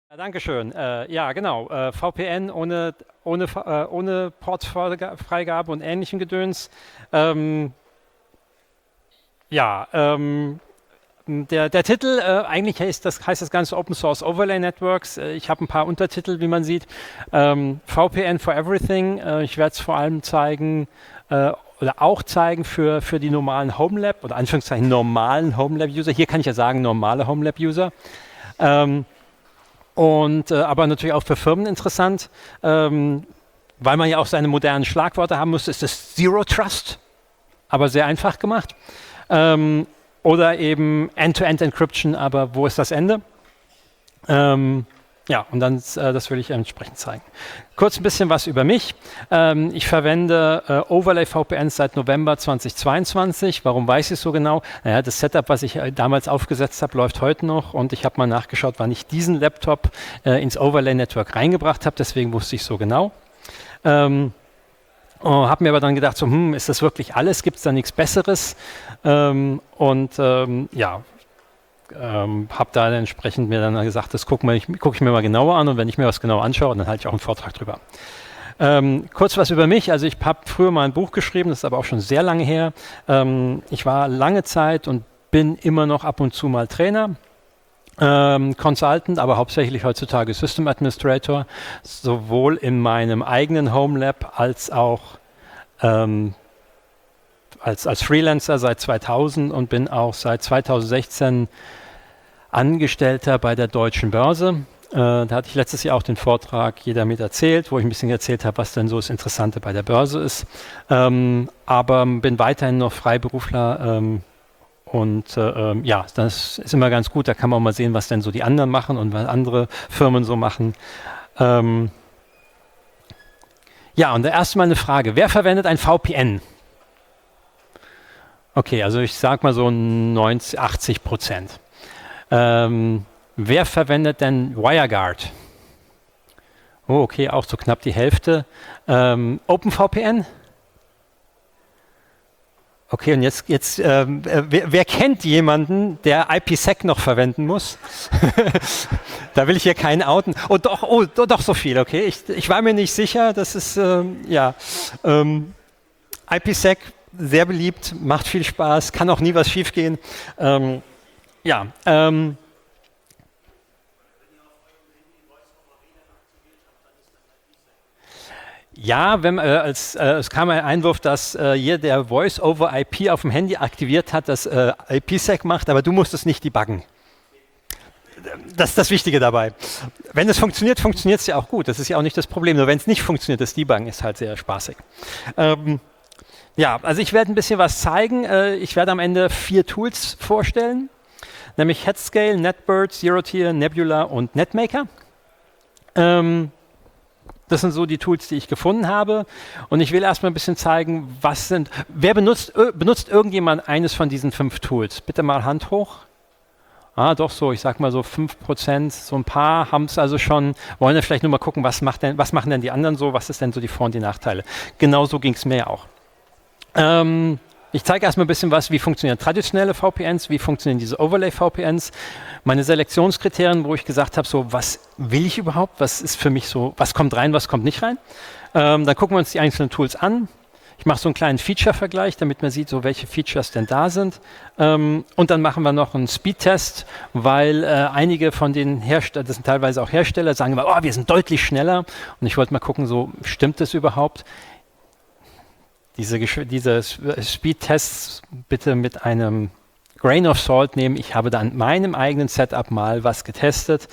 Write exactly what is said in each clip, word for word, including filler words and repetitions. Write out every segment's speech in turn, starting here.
Ja, Dankeschön. Äh, ja, genau. Äh, V P N ohne, ohne, äh, ohne Portfreigabe und ähnlichem Gedöns. Ähm, ja, ähm, der, der Titel, äh, eigentlich heißt das, heißt das Ganze Open Source Overlay Networks. Äh, ich habe ein paar Untertitel, wie man sieht. Ähm, V P N for Everything. Äh, ich werde es vor allem zeigen, äh, oder auch zeigen für, für die normalen Homelab, oder Anführungszeichen normalen Homelab-User. Hier kann ich ja sagen, normale Homelab-User. Ähm, Und, äh, aber natürlich auch für Firmen interessant, ähm, weil man ja auch seine modernen Schlagworte haben muss, ist das Zero Trust, aber sehr einfach gemacht. Ähm, oder eben End-to-End Encryption, aber wo ist das Ende? Ähm, ja, und dann, äh, das will ich entsprechend zeigen. Kurz ein bisschen was über mich. Ähm, ich verwende äh, Overlay-V P Ns seit November zweitausendzweiundzwanzig. Warum weiß ich so genau? Naja, das Setup, was ich äh, damals aufgesetzt habe, läuft heute noch und ich habe mal nachgeschaut, wann ich diesen Laptop äh, ins Overlay-Network reingebracht habe, deswegen wusste ich so genau. Ähm, Oh, habe mir aber dann gedacht, so, hm, ist das wirklich alles? Gibt es da nichts Besseres? Ähm, und ähm, ja, ähm, habe da entsprechend mir dann gesagt, das gucke guck ich mir mal genauer an und wenn ich mir was genau anschaue, dann halte ich auch einen Vortrag drüber. Ähm, kurz was über mich, also ich habe früher mal ein Buch geschrieben, das ist aber auch schon sehr lange her. Ähm, ich war lange Zeit und bin immer noch ab und zu mal Trainer. Ähm, Consultant, aber hauptsächlich heutzutage System Administrator, sowohl in meinem eigenen Home Lab als auch ähm, als, als Freelancer seit zweitausend und bin auch seit zweitausendsechzehn Angestellter bei der Deutschen Börse. Äh, da hatte ich letztes Jahr auch den Vortrag Jeder mit erzählt, wo ich ein bisschen erzählt habe, was denn so das Interessante bei der Börse ist. Ähm, aber bin weiterhin noch Freiberufler. Ähm, Und äh, ja, das ist immer ganz gut, da kann man auch mal sehen, was denn so die anderen machen und was andere Firmen so machen. Ähm ja, und da erst mal eine Frage, wer verwendet ein V P N? Okay, also ich sage mal so neunzig, achtzig Prozent. Ähm, wer verwendet denn WireGuard? Oh, okay, auch so knapp die Hälfte. Ähm, OpenVPN? Okay, und jetzt, jetzt ähm, wer, wer kennt jemanden, der IPsec noch verwenden muss? Da will ich hier keinen outen. Oh doch, oh, doch so viel, okay. Ich, ich war mir nicht sicher, das ist, ähm, ja, ähm, IPsec, sehr beliebt, macht viel Spaß, kann auch nie was schiefgehen. Ähm, ja, ähm, Ja, wenn, äh, als, äh, es kam ein Einwurf, dass äh, jeder, der Voice-over-I P auf dem Handy aktiviert hat, das äh, IPsec macht, aber du musst es nicht debuggen. Das ist das Wichtige dabei. Wenn es funktioniert, funktioniert es ja auch gut. Das ist ja auch nicht das Problem. Nur wenn es nicht funktioniert, das Debuggen ist halt sehr spaßig. Ähm, ja, also ich werde ein bisschen was zeigen. Äh, ich werde am Ende vier Tools vorstellen, nämlich Headscale, NetBird, ZeroTier, Nebula und NetMaker. Ähm, Das sind so die Tools, die ich gefunden habe. Und ich will erstmal ein bisschen zeigen, was sind, wer benutzt, benutzt irgendjemand eines von diesen fünf Tools? Bitte mal Hand hoch. Ah, doch so, ich sag mal so fünf Prozent, so ein paar haben es also schon, wollen ja vielleicht nur mal gucken, was, macht denn, was machen denn die anderen so, was ist denn so die Vor- und die Nachteile. Genauso ging es mir ja auch. Ähm, Ich zeige erstmal ein bisschen was, wie funktionieren traditionelle V P Ns, wie funktionieren diese Overlay-V P Ns, meine Selektionskriterien, wo ich gesagt habe, so was will ich überhaupt, was ist für mich so, was kommt rein, was kommt nicht rein. Ähm, dann gucken wir uns die einzelnen Tools an. Ich mache so einen kleinen Feature-Vergleich, damit man sieht, so welche Features denn da sind. Ähm, und dann machen wir noch einen Speed-Test, weil äh, einige von den Herstellern, das sind teilweise auch Hersteller, sagen immer, oh, wir sind deutlich schneller. Und ich wollte mal gucken, so stimmt das überhaupt? Diese, diese Speed-Tests bitte mit einem Grain of Salt nehmen. Ich habe da an meinem eigenen Setup mal was getestet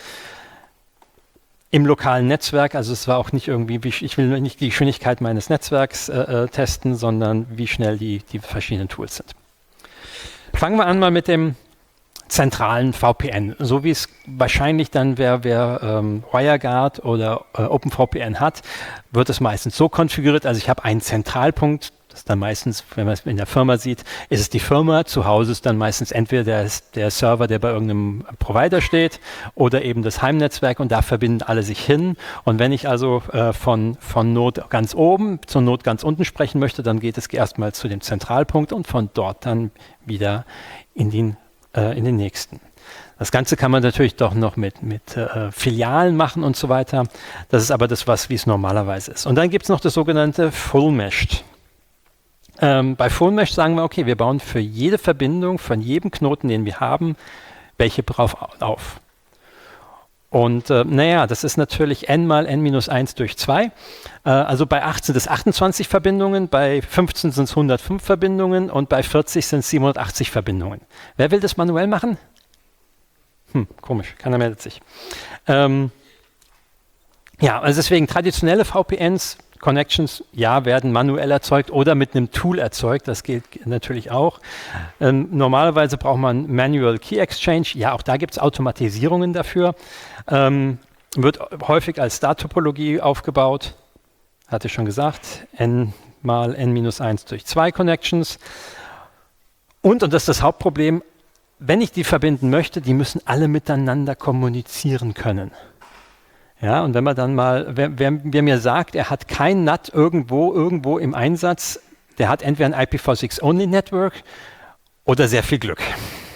im lokalen Netzwerk. Also es war auch nicht irgendwie, ich will nicht die Geschwindigkeit meines Netzwerks äh, testen, sondern wie schnell die, die verschiedenen Tools sind. Fangen wir an mal mit dem zentralen V P N. So wie es wahrscheinlich dann, wer, wer ähm, WireGuard oder äh, OpenVPN hat, wird es meistens so konfiguriert. Also ich habe einen Zentralpunkt, das ist dann meistens, wenn man es in der Firma sieht, ist es die Firma. Zu Hause ist dann meistens entweder der, der Server, der bei irgendeinem Provider steht, oder eben das Heimnetzwerk und da verbinden alle sich hin. Und wenn ich also äh, von, von Not ganz oben zur Not ganz unten sprechen möchte, dann geht es erstmal zu dem Zentralpunkt und von dort dann wieder in den äh, in den nächsten. Das Ganze kann man natürlich doch noch mit, mit äh, Filialen machen und so weiter. Das ist aber das, was wie es normalerweise ist. Und dann gibt es noch das sogenannte Full Meshed. Ähm, bei Full Mesh sagen wir, okay, wir bauen für jede Verbindung von jedem Knoten, den wir haben, welche drauf auf. Und äh, naja, das ist natürlich n mal n minus eins durch zwei. Äh, also bei acht sind es achtundzwanzig Verbindungen, bei fünfzehn sind es hundertfünf Verbindungen und bei vierzig sind es siebenhundertachtzig Verbindungen. Wer will das manuell machen? Hm, komisch, keiner meldet sich. Ähm, ja, also deswegen traditionelle V P Ns, Connections, ja, werden manuell erzeugt oder mit einem Tool erzeugt, das geht natürlich auch. Ähm, normalerweise braucht man Manual Key Exchange, ja, auch da gibt es Automatisierungen dafür. Ähm, wird häufig als Star-Topologie aufgebaut, hatte ich schon gesagt, n mal n minus eins durch zwei Connections. Und, und das ist das Hauptproblem, wenn ich die verbinden möchte, die müssen alle miteinander kommunizieren können. Ja, und wenn man dann mal, wer, wer, wer mir sagt, er hat kein N A T irgendwo, irgendwo im Einsatz, der hat entweder ein I P v six Only Network oder sehr viel Glück.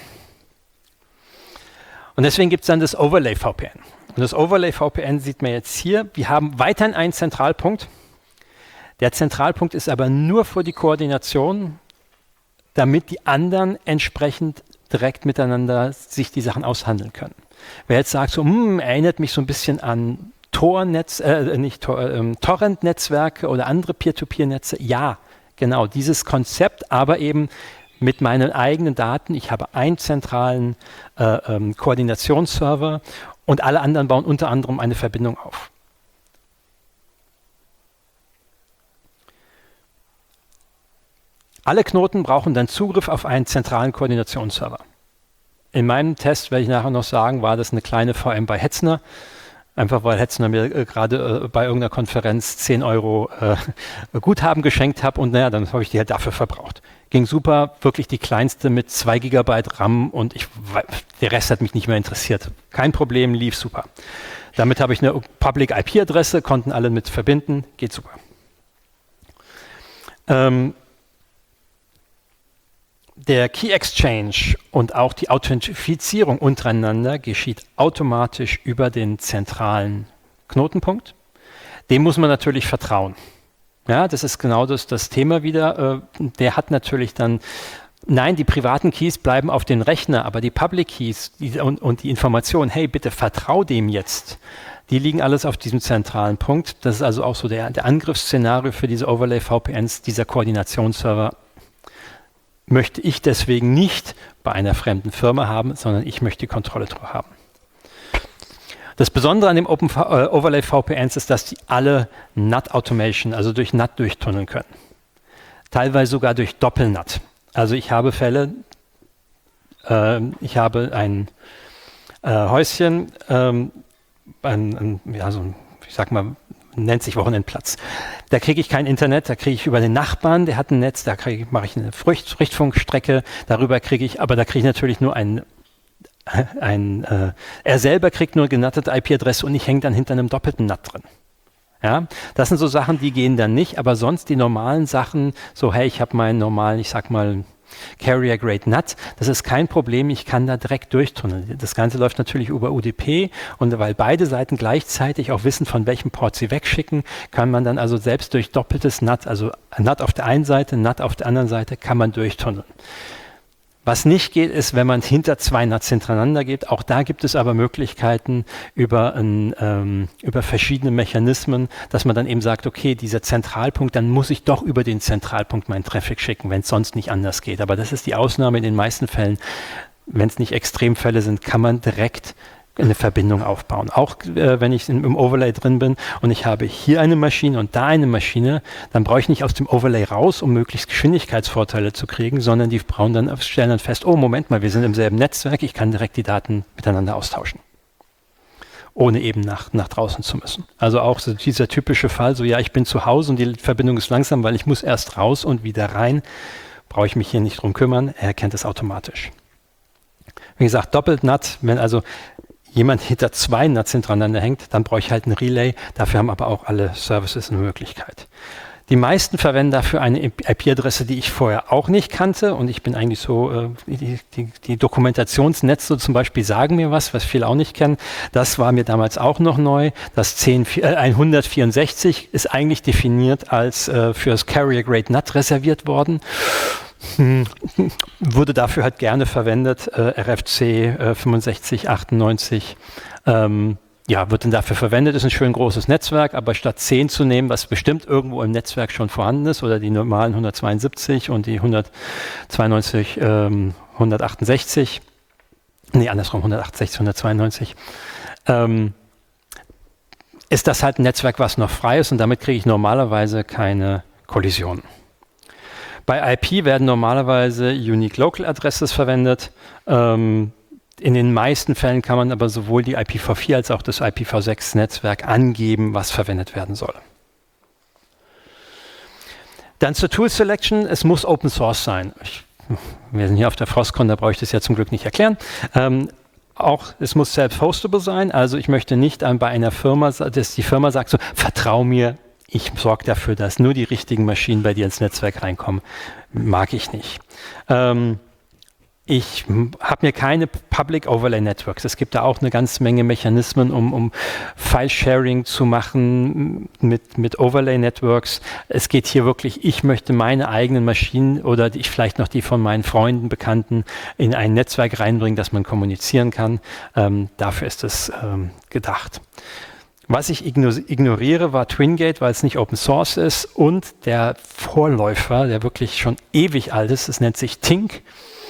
Und deswegen gibt es dann das Overlay V P N. Und das Overlay V P N sieht man jetzt hier. Wir haben weiterhin einen Zentralpunkt. Der Zentralpunkt ist aber nur für die Koordination, damit die anderen entsprechend direkt miteinander sich die Sachen aushandeln können. Wer jetzt sagt, so, hm, erinnert mich so ein bisschen an Tor-Netz, äh, nicht Tor, ähm, Torrent-Netzwerke oder andere Peer-to-Peer-Netze, ja, genau, dieses Konzept, aber eben mit meinen eigenen Daten. Ich habe einen zentralen äh, ähm, Koordinationsserver und alle anderen bauen unter anderem eine Verbindung auf. Alle Knoten brauchen dann Zugriff auf einen zentralen Koordinationsserver. In meinem Test, werde ich nachher noch sagen, war das eine kleine V M bei Hetzner. Einfach weil Hetzner mir äh, gerade äh, bei irgendeiner Konferenz zehn Euro äh, Guthaben geschenkt hat und naja, dann habe ich die halt dafür verbraucht. Ging super, wirklich die kleinste mit zwei Gigabyte RAM und ich, der Rest hat mich nicht mehr interessiert. Kein Problem, lief super. Damit habe ich eine Public I P-Adresse, konnten alle mit verbinden, geht super. Ähm, Der Key Exchange und auch die Authentifizierung untereinander geschieht automatisch über den zentralen Knotenpunkt. Dem muss man natürlich vertrauen. Ja, das ist genau das, das Thema wieder. Äh, der hat natürlich dann, nein, die privaten Keys bleiben auf den Rechner, aber die Public Keys die, und, und die Information, hey, bitte vertrau dem jetzt, die liegen alles auf diesem zentralen Punkt. Das ist also auch so der, der Angriffsszenario für diese Overlay-V P Ns, dieser Koordinationsserver. Möchte ich deswegen nicht bei einer fremden Firma haben, sondern ich möchte die Kontrolle darüber haben. Das Besondere an dem Open äh, Overlay V P Ns ist, dass die alle N A T Automation, also durch N A T durchtunneln können. Teilweise sogar durch Doppel-N A T. Also ich habe Fälle, äh, ich habe ein äh, Häuschen, ähm, ein, ein, ja, so ein, ich sag mal, nennt sich Wochenendplatz. Da kriege ich kein Internet, da kriege ich über den Nachbarn, der hat ein Netz, da ich, mache ich eine Richt, Richtfunkstrecke, darüber kriege ich, aber da kriege ich natürlich nur ein, ein äh, er selber kriegt nur eine genattete I P-Adresse und ich hänge dann hinter einem doppelten N A T drin. Ja, das sind so Sachen, die gehen dann nicht, aber sonst die normalen Sachen, so hey, ich habe meinen normalen, ich sag mal, Carrier Grade N A T, das ist kein Problem, ich kann da direkt durchtunneln. Das Ganze läuft natürlich über U D P und weil beide Seiten gleichzeitig auch wissen, von welchem Port sie wegschicken, kann man dann also selbst durch doppeltes N A T, also N A T auf der einen Seite, N A T auf der anderen Seite, kann man durchtunneln. Was nicht geht, ist, wenn man hinter zwei N A Ts hintereinander geht. Auch da gibt es aber Möglichkeiten über, ein, ähm, über verschiedene Mechanismen, dass man dann eben sagt, okay, dieser Zentralpunkt, dann muss ich doch über den Zentralpunkt meinen Traffic schicken, wenn es sonst nicht anders geht. Aber das ist die Ausnahme in den meisten Fällen. Wenn es nicht Extremfälle sind, kann man direkt eine Verbindung aufbauen. Auch äh, wenn ich in, im Overlay drin bin und ich habe hier eine Maschine und da eine Maschine, dann brauche ich nicht aus dem Overlay raus, um möglichst Geschwindigkeitsvorteile zu kriegen, sondern die brauchen dann, stellen dann fest, oh Moment mal, wir sind im selben Netzwerk, ich kann direkt die Daten miteinander austauschen, ohne eben nach, nach draußen zu müssen. Also auch so dieser typische Fall, so ja, ich bin zu Hause und die Verbindung ist langsam, weil ich muss erst raus und wieder rein, brauche ich mich hier nicht drum kümmern, er erkennt es automatisch. Wie gesagt, doppelt N A T, wenn also jemand hinter zwei N A Ts hintereinander hängt, dann brauche ich halt ein Relay. Dafür haben aber auch alle Services eine Möglichkeit. Die meisten verwenden dafür eine I P-Adresse, die ich vorher auch nicht kannte. Und ich bin eigentlich so, äh, die, die, die Dokumentationsnetze zum Beispiel sagen mir was, was viele auch nicht kennen. Das war mir damals auch noch neu. Das zehn, äh, hundertvierundsechzig ist eigentlich definiert als äh, für das Carrier Grade N A T reserviert worden. Hm, wurde dafür halt gerne verwendet. Äh, R F C äh, fünfundsechzig achtundneunzig. Ähm, Ja, wird dann dafür verwendet, ist ein schön großes Netzwerk, aber statt zehn zu nehmen, was bestimmt irgendwo im Netzwerk schon vorhanden ist, oder die normalen hundertzweiundsiebzig und die hundertzweiundneunzig, ähm, hundertachtundsechzig, nee, andersrum, hundertachtundsechzig, hundertzweiundneunzig, ähm, ist das halt ein Netzwerk, was noch frei ist und damit kriege ich normalerweise keine Kollision. Bei I P werden normalerweise Unique Local Addresses verwendet. Ähm, In den meisten Fällen kann man aber sowohl die I P v vier als auch das I P v sechs Netzwerk angeben, was verwendet werden soll. Dann zur Tool Selection. Es muss Open Source sein. Ich, wir sind hier auf der Frostcon, da brauche ich das ja zum Glück nicht erklären. Ähm, auch es muss self-hostable sein. Also ich möchte nicht bei einer Firma, dass die Firma sagt so, vertrau mir, ich sorge dafür, dass nur die richtigen Maschinen bei dir ins Netzwerk reinkommen. Mag ich nicht. Ähm, Ich habe mir keine Public Overlay Networks. Es gibt da auch eine ganze Menge Mechanismen, um, um File-Sharing zu machen mit, mit Overlay Networks. Es geht hier wirklich, ich möchte meine eigenen Maschinen oder ich vielleicht noch die von meinen Freunden, Bekannten in ein Netzwerk reinbringen, dass man kommunizieren kann. Ähm, dafür ist es ähm, gedacht. Was ich ignoriere, war TwinGate, weil es nicht Open Source ist, und der Vorläufer, der wirklich schon ewig alt ist, es nennt sich Tink.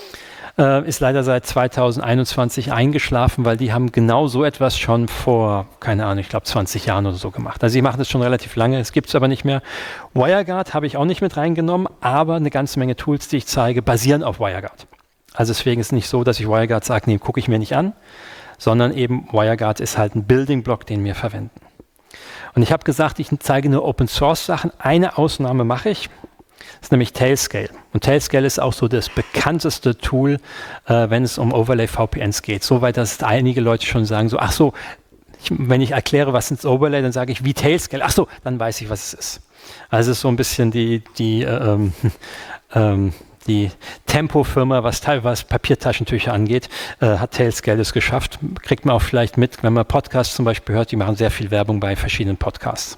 Ist leider seit zweitausendeinundzwanzig eingeschlafen, weil die haben genau so etwas schon vor, keine Ahnung, ich glaube zwanzig Jahren oder so gemacht. Also sie machen das schon relativ lange, es gibt es aber nicht mehr. WireGuard habe ich auch nicht mit reingenommen, aber eine ganze Menge Tools, die ich zeige, basieren auf WireGuard. Also deswegen ist es nicht so, dass ich WireGuard sage, nee, gucke ich mir nicht an, sondern eben WireGuard ist halt ein Building Block, den wir verwenden. Und ich habe gesagt, ich zeige nur Open Source Sachen. Eine Ausnahme mache ich. Das ist nämlich Tailscale. Und Tailscale ist auch so das bekannteste Tool, äh, wenn es um Overlay-V P Ns geht. Soweit, dass einige Leute schon sagen, so, ach so, ich, wenn ich erkläre, was ist Overlay, dann sage ich, wie Tailscale. Ach so, dann weiß ich, was es ist. Also es ist so ein bisschen die, die, ähm, ähm, die Tempo-Firma, was, was Papiertaschentücher angeht, äh, hat Tailscale es geschafft. Kriegt man auch vielleicht mit, wenn man Podcasts zum Beispiel hört, die machen sehr viel Werbung bei verschiedenen Podcasts.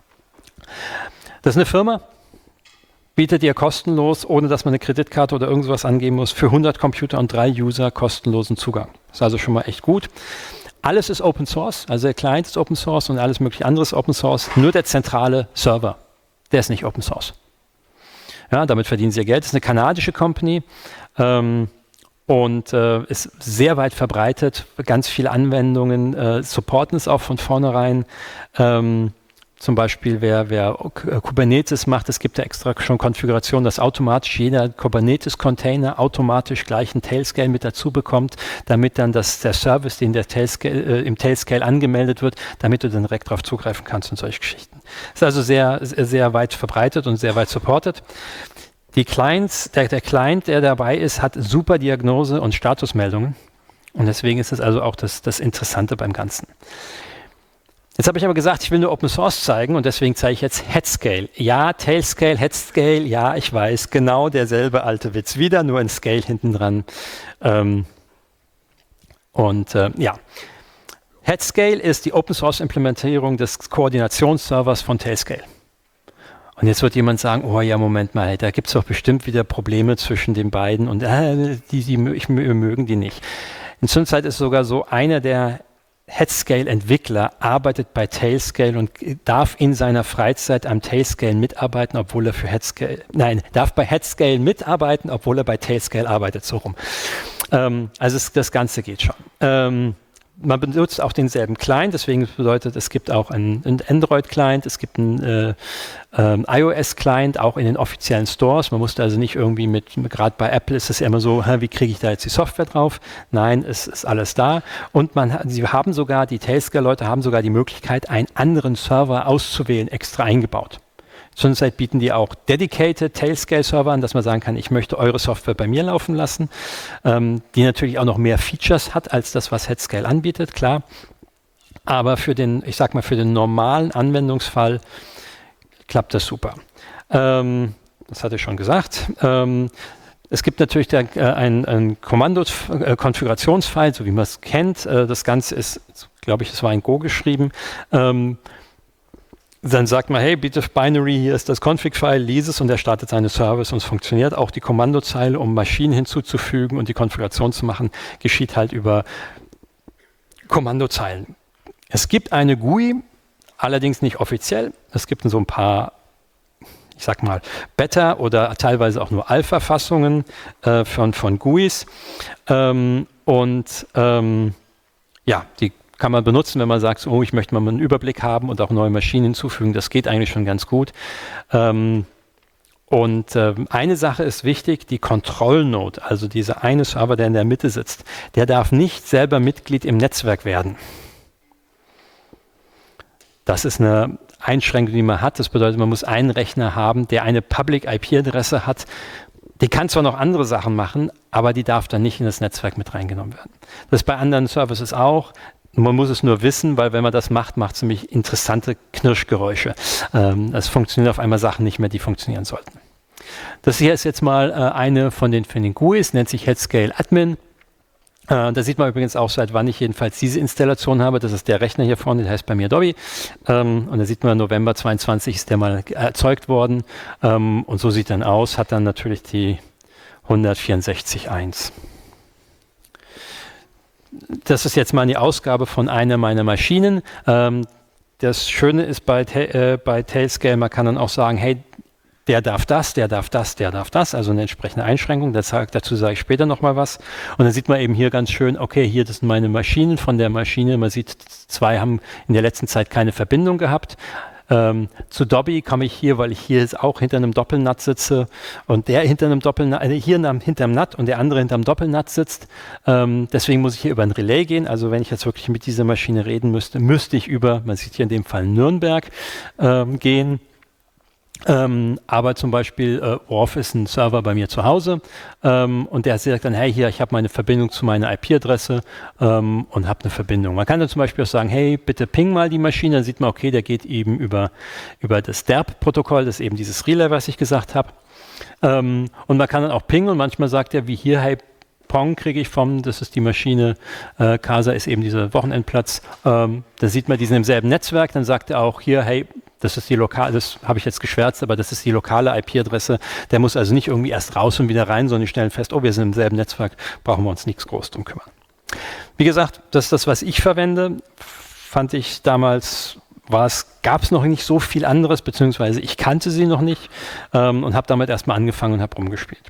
Das ist eine Firma, bietet ihr kostenlos, ohne dass man eine Kreditkarte oder irgendwas angeben muss, für hundert Computer und drei User kostenlosen Zugang. Das ist also schon mal echt gut. Alles ist Open Source, also der Client ist Open Source und alles mögliche andere ist Open Source. Nur der zentrale Server, der ist nicht Open Source. Ja, damit verdienen sie ihr Geld. Das ist eine kanadische Company ähm, und äh, ist sehr weit verbreitet. Ganz viele Anwendungen äh, supporten es auch von vornherein. Ähm, Zum Beispiel, wer, wer Kubernetes macht, es gibt ja extra schon Konfigurationen, dass automatisch jeder Kubernetes-Container automatisch gleich einen Tailscale mit dazu bekommt, damit dann das, der Service, den der Tailscale, äh, im Tailscale angemeldet wird, damit du dann direkt darauf zugreifen kannst und solche Geschichten. Ist also sehr, sehr weit verbreitet und sehr weit supported. Die Clients, der, der Client, der dabei ist, hat super Diagnose und Statusmeldungen. Und deswegen ist es also auch das, das Interessante beim Ganzen. Jetzt habe ich aber gesagt, ich will nur Open Source zeigen und deswegen zeige ich jetzt Headscale. Ja, Tailscale, Headscale, ja, ich weiß, genau derselbe alte Witz. Wieder nur ein Scale hinten dran. Ähm, und äh, ja, Headscale ist die Open Source Implementierung des Koordinationsservers von Tailscale. Und jetzt wird jemand sagen, oh ja, Moment mal, da gibt es doch bestimmt wieder Probleme zwischen den beiden und äh, die, die ich, mögen die nicht. In Zwischenzeit ist sogar so, einer der Headscale-Entwickler arbeitet bei Tailscale und darf in seiner Freizeit am Tailscale mitarbeiten, obwohl er für Headscale, nein, darf bei Headscale mitarbeiten, obwohl er bei Tailscale arbeitet, so rum. Ähm, also es, das Ganze geht schon. Ähm, man benutzt auch denselben Client, deswegen bedeutet, es gibt auch einen, einen Android-Client, es gibt einen äh, ähm, iOS-Client, auch in den offiziellen Stores. Man musste also nicht irgendwie mit, gerade bei Apple ist es ja immer so, hä, wie kriege ich da jetzt die Software drauf? Nein, es ist alles da. Und man, sie haben sogar, die Tailscale-Leute haben sogar die Möglichkeit, einen anderen Server auszuwählen, extra eingebaut. Zurzeit bieten die auch dedicated Tailscale-Server an, dass man sagen kann, ich möchte eure Software bei mir laufen lassen, ähm, die natürlich auch noch mehr Features hat, als das, was Headscale anbietet, klar. Aber für den, ich sag mal, für den normalen Anwendungsfall klappt das super. Ähm, das hatte ich schon gesagt. Ähm, es gibt natürlich der, äh, ein, ein Kommando-Konfigurationsfile, so wie man es kennt. Äh, das Ganze ist, glaube ich, es war in Go geschrieben. Ähm, Dann sagt man, hey, bitte Binary, hier ist das Config-File, lies es und er startet seine Service und es funktioniert. Auch die Kommandozeile, um Maschinen hinzuzufügen und die Konfiguration zu machen, geschieht halt über Kommandozeilen. Es gibt eine G U I, allerdings nicht offiziell. Es gibt so ein paar, ich sag mal, Beta- oder teilweise auch nur Alpha-Fassungen äh, von, von G U Is. Ähm, und ähm, ja, die kann man benutzen, wenn man sagt, oh, ich möchte mal einen Überblick haben und auch neue Maschinen hinzufügen. Das geht eigentlich schon ganz gut. Ähm, und äh, eine Sache ist wichtig, die Control-Node, also dieser eine Server, der in der Mitte sitzt, der darf nicht selber Mitglied im Netzwerk werden. Das ist eine Einschränkung, die man hat. Das bedeutet, man muss einen Rechner haben, der eine Public-I P-Adresse hat. Die kann zwar noch andere Sachen machen, aber die darf dann nicht in das Netzwerk mit reingenommen werden. Das ist bei anderen Services auch. Man muss es nur wissen, weil wenn man das macht, macht es nämlich interessante Knirschgeräusche. Ähm, es funktionieren auf einmal Sachen nicht mehr, die funktionieren sollten. Das hier ist jetzt mal äh, eine von den, von den G U Is, nennt sich Headscale Admin. Äh, da sieht man übrigens auch, seit wann ich jedenfalls diese Installation habe. Das ist der Rechner hier vorne, der heißt bei mir Dobby. Ähm, und da sieht man, November zweiundzwanzig ist der mal erzeugt worden. Ähm, und so sieht dann aus, hat dann natürlich die hundertvierundsechzig Punkt eins. Das ist jetzt mal eine Ausgabe von einer meiner Maschinen. Ähm, das Schöne ist bei, äh, bei Tailscale, man kann dann auch sagen, hey, der darf das, der darf das, der darf das, also eine entsprechende Einschränkung. Das, dazu sage ich später nochmal was. Und dann sieht man eben hier ganz schön, okay, hier, das sind meine Maschinen von der Maschine. Man sieht, zwei haben in der letzten Zeit keine Verbindung gehabt. Ähm, zu Dobby komme ich hier, weil ich hier jetzt auch hinter einem Doppel-N A T sitze und der hinter einem Doppel-N A T, äh, hier hinter einem N A T und der andere hinter einem Doppel-N A T sitzt. Ähm, deswegen muss ich hier über ein Relay gehen. Also wenn ich jetzt wirklich mit dieser Maschine reden müsste, müsste ich über, man sieht hier in dem Fall Nürnberg, ähm, gehen. Ähm, aber zum Beispiel äh, Orf ist ein Server bei mir zu Hause ähm, und der sagt dann, hey, hier, ich habe meine Verbindung zu meiner I P-Adresse ähm, und habe eine Verbindung. Man kann dann zum Beispiel auch sagen, hey, bitte ping mal die Maschine, dann sieht man, okay, der geht eben über, über das D E R P-Protokoll, das ist eben dieses Relay, was ich gesagt habe. Ähm, und man kann dann auch pingen und manchmal sagt er, wie hier, hey, Pong kriege ich vom, das ist die Maschine, äh, Casa ist eben dieser Wochenendplatz, ähm, da sieht man diesen im selben Netzwerk, dann sagt er auch hier, hey, das ist die lokale, das habe ich jetzt geschwärzt, aber das ist die lokale I P-Adresse. Der muss also nicht irgendwie erst raus und wieder rein, sondern die stellen fest, oh, wir sind im selben Netzwerk, brauchen wir uns nichts groß drum kümmern. Wie gesagt, das ist das, was ich verwende. Fand ich damals, gab es noch nicht so viel anderes, beziehungsweise ich kannte sie noch nicht ähm, und habe damit erstmal angefangen und habe rumgespielt.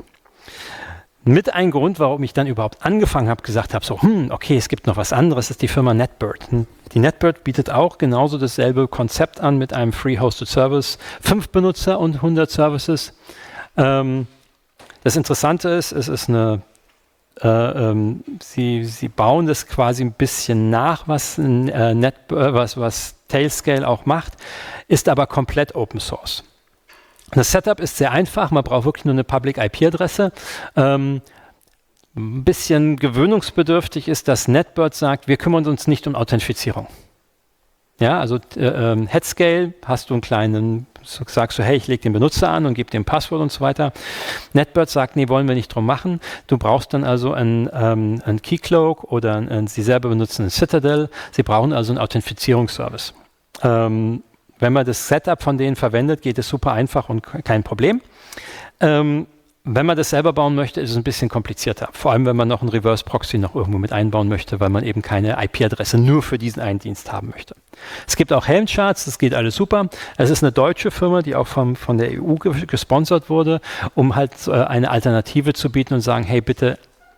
Mit ein Grund, warum ich dann überhaupt angefangen habe, gesagt habe, so, hm, okay, es gibt noch was anderes, ist die Firma NetBird. Die NetBird bietet auch genauso dasselbe Konzept an mit einem Free-Hosted Service, fünf Benutzer und hundert Services. Ähm, das Interessante ist, es ist eine, äh, ähm, sie, sie bauen das quasi ein bisschen nach, was, äh, Net, äh, was, was Tailscale auch macht, ist aber komplett Open Source. Das Setup ist sehr einfach, man braucht wirklich nur eine Public-I P-Adresse. Ähm, ein bisschen gewöhnungsbedürftig ist, dass NetBird sagt, wir kümmern uns nicht um Authentifizierung. Ja, also äh, äh, Headscale, hast du einen kleinen, so, sagst du, hey, ich lege den Benutzer an und gebe dem Passwort und so weiter. NetBird sagt, nee, wollen wir nicht drum machen. Du brauchst dann also einen, ähm, einen Keycloak oder ein, ein, sie selber benutzen einen Citadel. Sie brauchen also einen Authentifizierungsservice. Ähm, Wenn man das Setup von denen verwendet, geht es super einfach und kein Problem. Ähm, wenn man das selber bauen möchte, ist es ein bisschen komplizierter. Vor allem, wenn man noch einen Reverse Proxy noch irgendwo mit einbauen möchte, weil man eben keine I P-Adresse nur für diesen einen Dienst haben möchte. Es gibt auch Helm-Charts, das geht alles super. Es ist eine deutsche Firma, die auch vom, von der E U ge- gesponsert wurde, um halt äh, eine Alternative zu bieten und sagen, hey, bitte,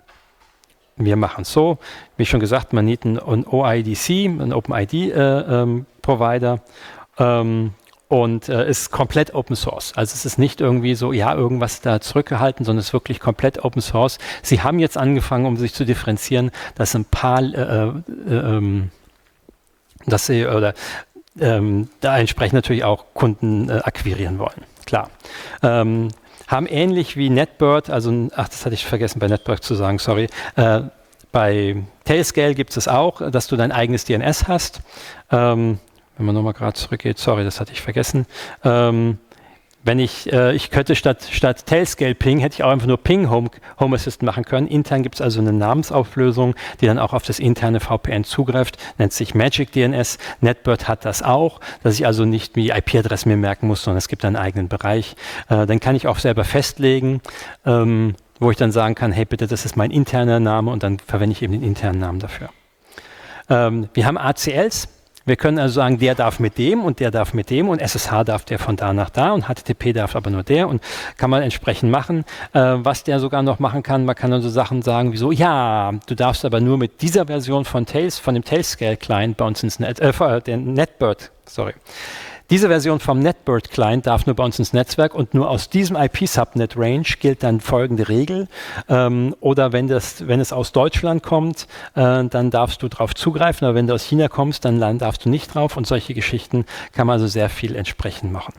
wir machen es so. Wie schon gesagt, man nimmt einen O I D C, einen OpenID-Provider. Äh, ähm, Ähm, und äh, ist komplett Open Source. Also es ist nicht irgendwie so, ja, irgendwas da zurückgehalten, sondern es ist wirklich komplett Open Source. Sie haben jetzt angefangen, um sich zu differenzieren, dass ein paar, äh, äh, ähm, dass sie oder ähm, da entsprechend natürlich auch Kunden äh, akquirieren wollen. Klar. Ähm, haben ähnlich wie NetBird, also, ach, das hatte ich vergessen bei NetBird zu sagen, sorry, äh, bei Tailscale gibt es auch, dass du dein eigenes D N S hast. Ähm, wenn man nochmal gerade zurückgeht, sorry, das hatte ich vergessen. Ähm, wenn ich, äh, ich könnte statt, statt Tailscale Ping, hätte ich auch einfach nur Ping Home, Home Assistant machen können. Intern gibt es also eine Namensauflösung, die dann auch auf das interne V P N zugreift, nennt sich Magic D N S. NetBird hat das auch, dass ich also nicht die I P-Adressen mir merken muss, sondern es gibt einen eigenen Bereich. Äh, dann kann ich auch selber festlegen, ähm, wo ich dann sagen kann, hey bitte, das ist mein interner Name und dann verwende ich eben den internen Namen dafür. Ähm, wir haben A C Ls. Wir können also sagen, der darf mit dem und der darf mit dem und S S H darf der von da nach da und H T T P darf aber nur der und kann man entsprechend machen. Äh, was der sogar noch machen kann, man kann dann so Sachen sagen wie so, ja, du darfst aber nur mit dieser Version von Tails, von dem Tailscale-Client bei uns ins Net, äh, der NetBird, sorry. Diese Version vom NetBird-Client darf nur bei uns ins Netzwerk und nur aus diesem I P-Subnet-Range gilt dann folgende Regel. Ähm, oder wenn, das, wenn es aus Deutschland kommt, äh, dann darfst du drauf zugreifen, aber wenn du aus China kommst, dann, dann darfst du nicht drauf und solche Geschichten kann man also sehr viel entsprechend machen.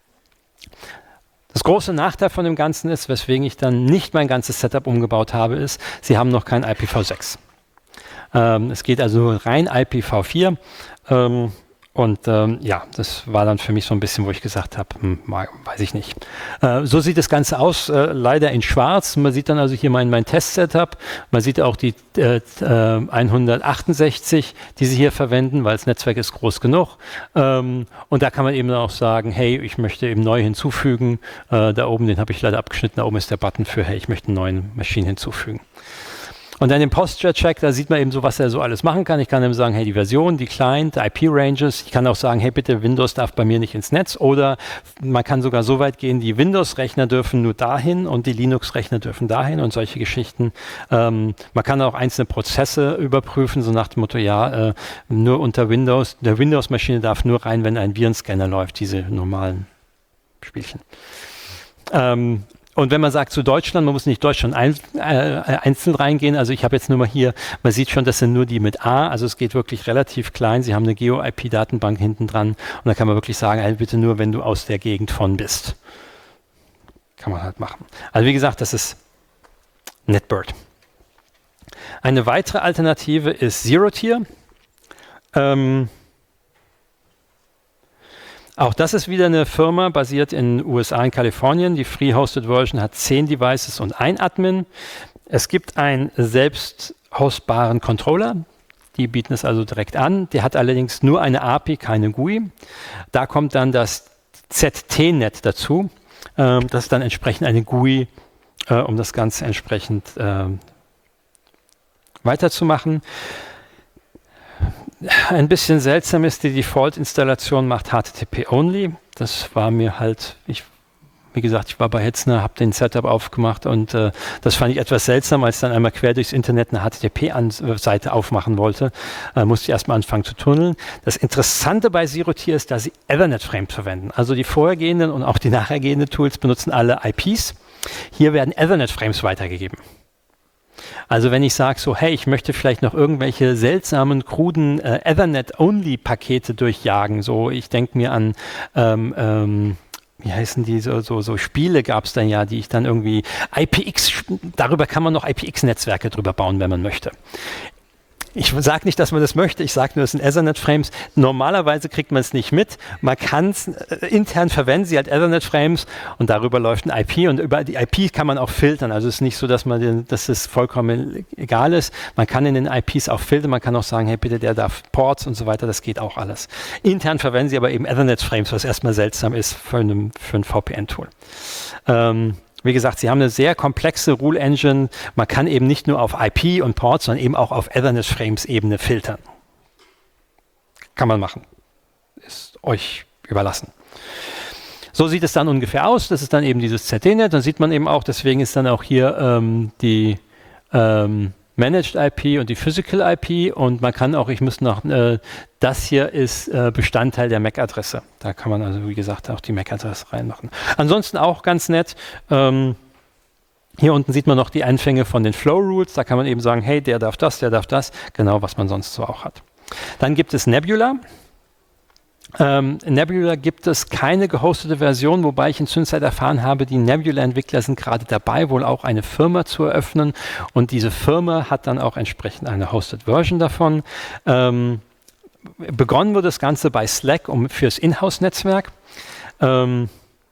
Das große Nachteil von dem Ganzen ist, weswegen ich dann nicht mein ganzes Setup umgebaut habe, ist, sie haben noch kein I P v sechs. Ähm, es geht also rein I P v vier. Ähm, Und ähm, ja, das war dann für mich so ein bisschen, wo ich gesagt habe, hm, weiß ich nicht. Äh, so sieht das Ganze aus, äh, leider in schwarz. Man sieht dann also hier mein, mein Test-Setup. Man sieht auch die äh, hundertachtundsechzig, die sie hier verwenden, weil das Netzwerk ist groß genug. Ähm, und da kann man eben auch sagen, hey, ich möchte eben neu hinzufügen. Äh, da oben, den habe ich leider abgeschnitten, da oben ist der Button für, hey, ich möchte einen neuen Maschinen hinzufügen. Und dann im Posture-Check, da sieht man eben so, was er so alles machen kann. Ich kann ihm sagen, hey, die Version, die Client, I P-Ranges. Ich kann auch sagen, hey, bitte, Windows darf bei mir nicht ins Netz. Oder man kann sogar so weit gehen, die Windows-Rechner dürfen nur dahin und die Linux-Rechner dürfen dahin und solche Geschichten. Ähm, man kann auch einzelne Prozesse überprüfen, so nach dem Motto, ja, äh, nur unter Windows, der Windows-Maschine darf nur rein, wenn ein Virenscanner läuft, diese normalen Spielchen. Ähm, Und wenn man sagt zu Deutschland, man muss nicht Deutschland ein, äh, einzeln reingehen, also ich habe jetzt nur mal hier, man sieht schon, das sind nur die mit A, also es geht wirklich relativ klein, sie haben eine Geo-I P-Datenbank hinten dran und da kann man wirklich sagen, hey, bitte nur, wenn du aus der Gegend von bist. Kann man halt machen. Also wie gesagt, das ist NetBird. Eine weitere Alternative ist Zero-Tier. Ähm, Auch das ist wieder eine Firma, basiert in den U S A, in Kalifornien. Die Free-Hosted-Version hat zehn Devices und ein Admin. Es gibt einen selbst hostbaren Controller. Die bieten es also direkt an. Der hat allerdings nur eine A P I, keine G U I. Da kommt dann das Z T-Net dazu. Ähm, das ist dann entsprechend eine G U I, äh, um das Ganze entsprechend äh, weiterzumachen. Ein bisschen seltsam ist, die Default-Installation macht H T T P-Only. Das war mir halt, ich, wie gesagt, ich war bei Hetzner, habe den Setup aufgemacht und äh, das fand ich etwas seltsam, als ich dann einmal quer durchs Internet eine H T T P-Seite aufmachen wollte, äh, musste ich erstmal anfangen zu tunneln. Das Interessante bei Zero-Tier ist, dass sie Ethernet-Frames verwenden. Also die vorhergehenden und auch die nachhergehenden Tools benutzen alle I Ps. Hier werden Ethernet-Frames weitergegeben. Also wenn ich sage so, hey, ich möchte vielleicht noch irgendwelche seltsamen, kruden äh, Ethernet-Only-Pakete durchjagen, so ich denke mir an, ähm, ähm, wie heißen die, so, so, so Spiele gab es dann ja, die ich dann irgendwie, I P X, darüber kann man noch I P X-Netzwerke drüber bauen, wenn man möchte. Ich sage nicht, dass man das möchte, ich sage nur, das sind Ethernet-Frames. Normalerweise kriegt man es nicht mit. Man kann es äh, intern verwenden, sie hat Ethernet-Frames und darüber läuft ein I P und über die I P kann man auch filtern. Also es ist nicht so, dass man den, dass es vollkommen egal ist. Man kann in den I Ps auch filtern, man kann auch sagen, hey bitte, der darf Ports und so weiter, das geht auch alles. Intern verwenden sie aber eben Ethernet-Frames, was erstmal seltsam ist für, einen, für ein V P N-Tool. Ähm, Wie gesagt, sie haben eine sehr komplexe Rule-Engine. Man kann eben nicht nur auf I P und Ports, sondern eben auch auf Ethernet-Frames-Ebene filtern. Kann man machen. Ist euch überlassen. So sieht es dann ungefähr aus. Das ist dann eben dieses Z D-Net. Dann sieht man eben auch, deswegen ist dann auch hier ähm, die ähm, Managed I P und die Physical I P und man kann auch, ich muss noch, äh, das hier ist äh, Bestandteil der M A C-Adresse. Da kann man also, wie gesagt, auch die M A C-Adresse reinmachen. Ansonsten auch ganz nett. Ähm, hier unten sieht man noch die Anfänge von den Flow Rules. Da kann man eben sagen, hey, der darf das, der darf das. Genau, was man sonst so auch hat. Dann gibt es Nebula. Ähm, Nebula gibt es keine gehostete Version, wobei ich in Zwischenzeit erfahren habe, die Nebula-Entwickler sind gerade dabei, wohl auch eine Firma zu eröffnen und diese Firma hat dann auch entsprechend eine Hosted Version davon. Ähm, begonnen wurde das Ganze bei Slack um, fürs Inhouse-Netzwerk. Ähm,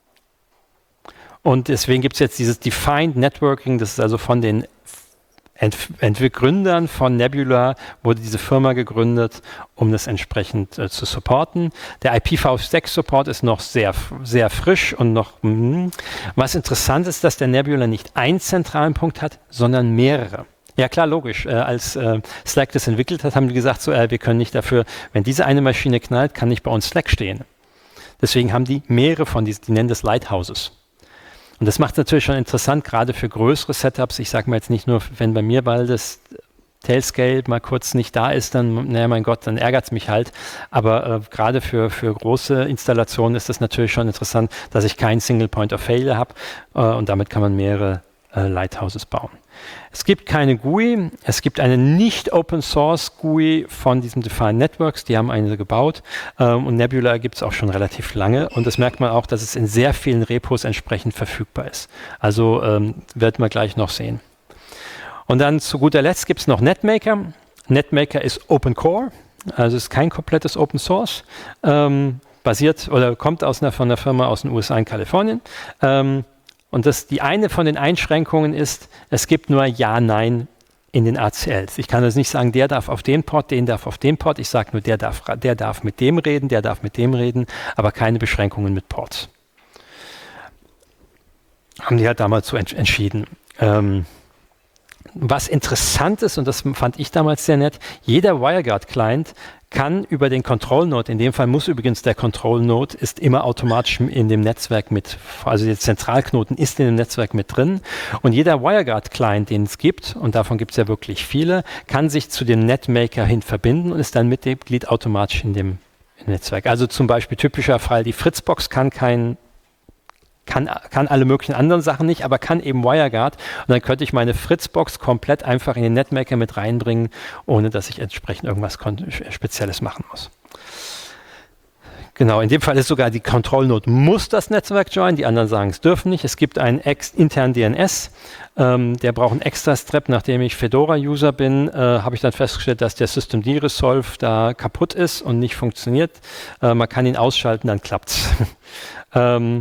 und deswegen gibt es jetzt dieses Defined Networking, das ist also von den Ent Gründern von Nebula, wurde diese Firma gegründet, um das entsprechend äh, zu supporten. Der I P v sechs Support ist noch sehr, sehr frisch und noch, mh. Was interessant ist, dass der Nebula nicht einen zentralen Punkt hat, sondern mehrere. Ja klar, logisch. Äh, als äh, Slack das entwickelt hat, haben die gesagt, so, äh, wir können nicht dafür, wenn diese eine Maschine knallt, kann nicht bei uns Slack stehen. Deswegen haben die mehrere von diesen, die nennen das Lighthouses. Und das macht es natürlich schon interessant, gerade für größere Setups. Ich sage mal jetzt nicht nur, wenn bei mir mal das Tailscale mal kurz nicht da ist, dann, naja, mein Gott, dann ärgert es mich halt. Aber äh, gerade für, für große Installationen ist das natürlich schon interessant, dass ich keinen Single Point of Failure habe äh, und damit kann man mehrere äh, Lighthouses bauen. Es gibt keine G U I, es gibt eine nicht Open Source G U I von diesen Defined Networks, die haben eine gebaut ähm, und Nebula gibt es auch schon relativ lange und das merkt man auch, dass es in sehr vielen Repos entsprechend verfügbar ist. Also ähm, werden wir gleich noch sehen. Und dann zu guter Letzt gibt es noch NetMaker. NetMaker ist Open Core, also ist kein komplettes Open Source, ähm, basiert oder kommt aus einer, von einer Firma aus den U S A in Kalifornien. Ähm, Und das, die eine von den Einschränkungen ist, es gibt nur Ja, Nein in den A C Ls. Ich kann also nicht sagen, der darf auf den Port, den darf auf den Port. Ich sage nur, der darf, der darf mit dem reden, der darf mit dem reden, aber keine Beschränkungen mit Ports. Haben die halt damals so ents entschieden. Ähm, was interessant ist, und das fand ich damals sehr nett, jeder WireGuard-Client kann über den Control-Node, in dem Fall muss übrigens der Control-Node, ist immer automatisch in dem Netzwerk mit, also der Zentralknoten ist in dem Netzwerk mit drin und jeder WireGuard-Client, den es gibt, und davon gibt es ja wirklich viele, kann sich zu dem NetMaker hin verbinden und ist dann Mitglied automatisch in dem Netzwerk. Also zum Beispiel typischer Fall, die Fritzbox kann kein Kann, kann alle möglichen anderen Sachen nicht, aber kann eben WireGuard. Und dann könnte ich meine Fritzbox komplett einfach in den NetMaker mit reinbringen, ohne dass ich entsprechend irgendwas Spezielles machen muss. Genau, in dem Fall ist sogar die Control-Node muss das Netzwerk joinen, die anderen sagen, es dürfen nicht. Es gibt einen ex internen D N S, ähm, der braucht einen extra Strap. Nachdem ich Fedora-User bin, äh, habe ich dann festgestellt, dass der Systemd-Resolve da kaputt ist und nicht funktioniert. Äh, man kann ihn ausschalten, dann klappt's. ähm,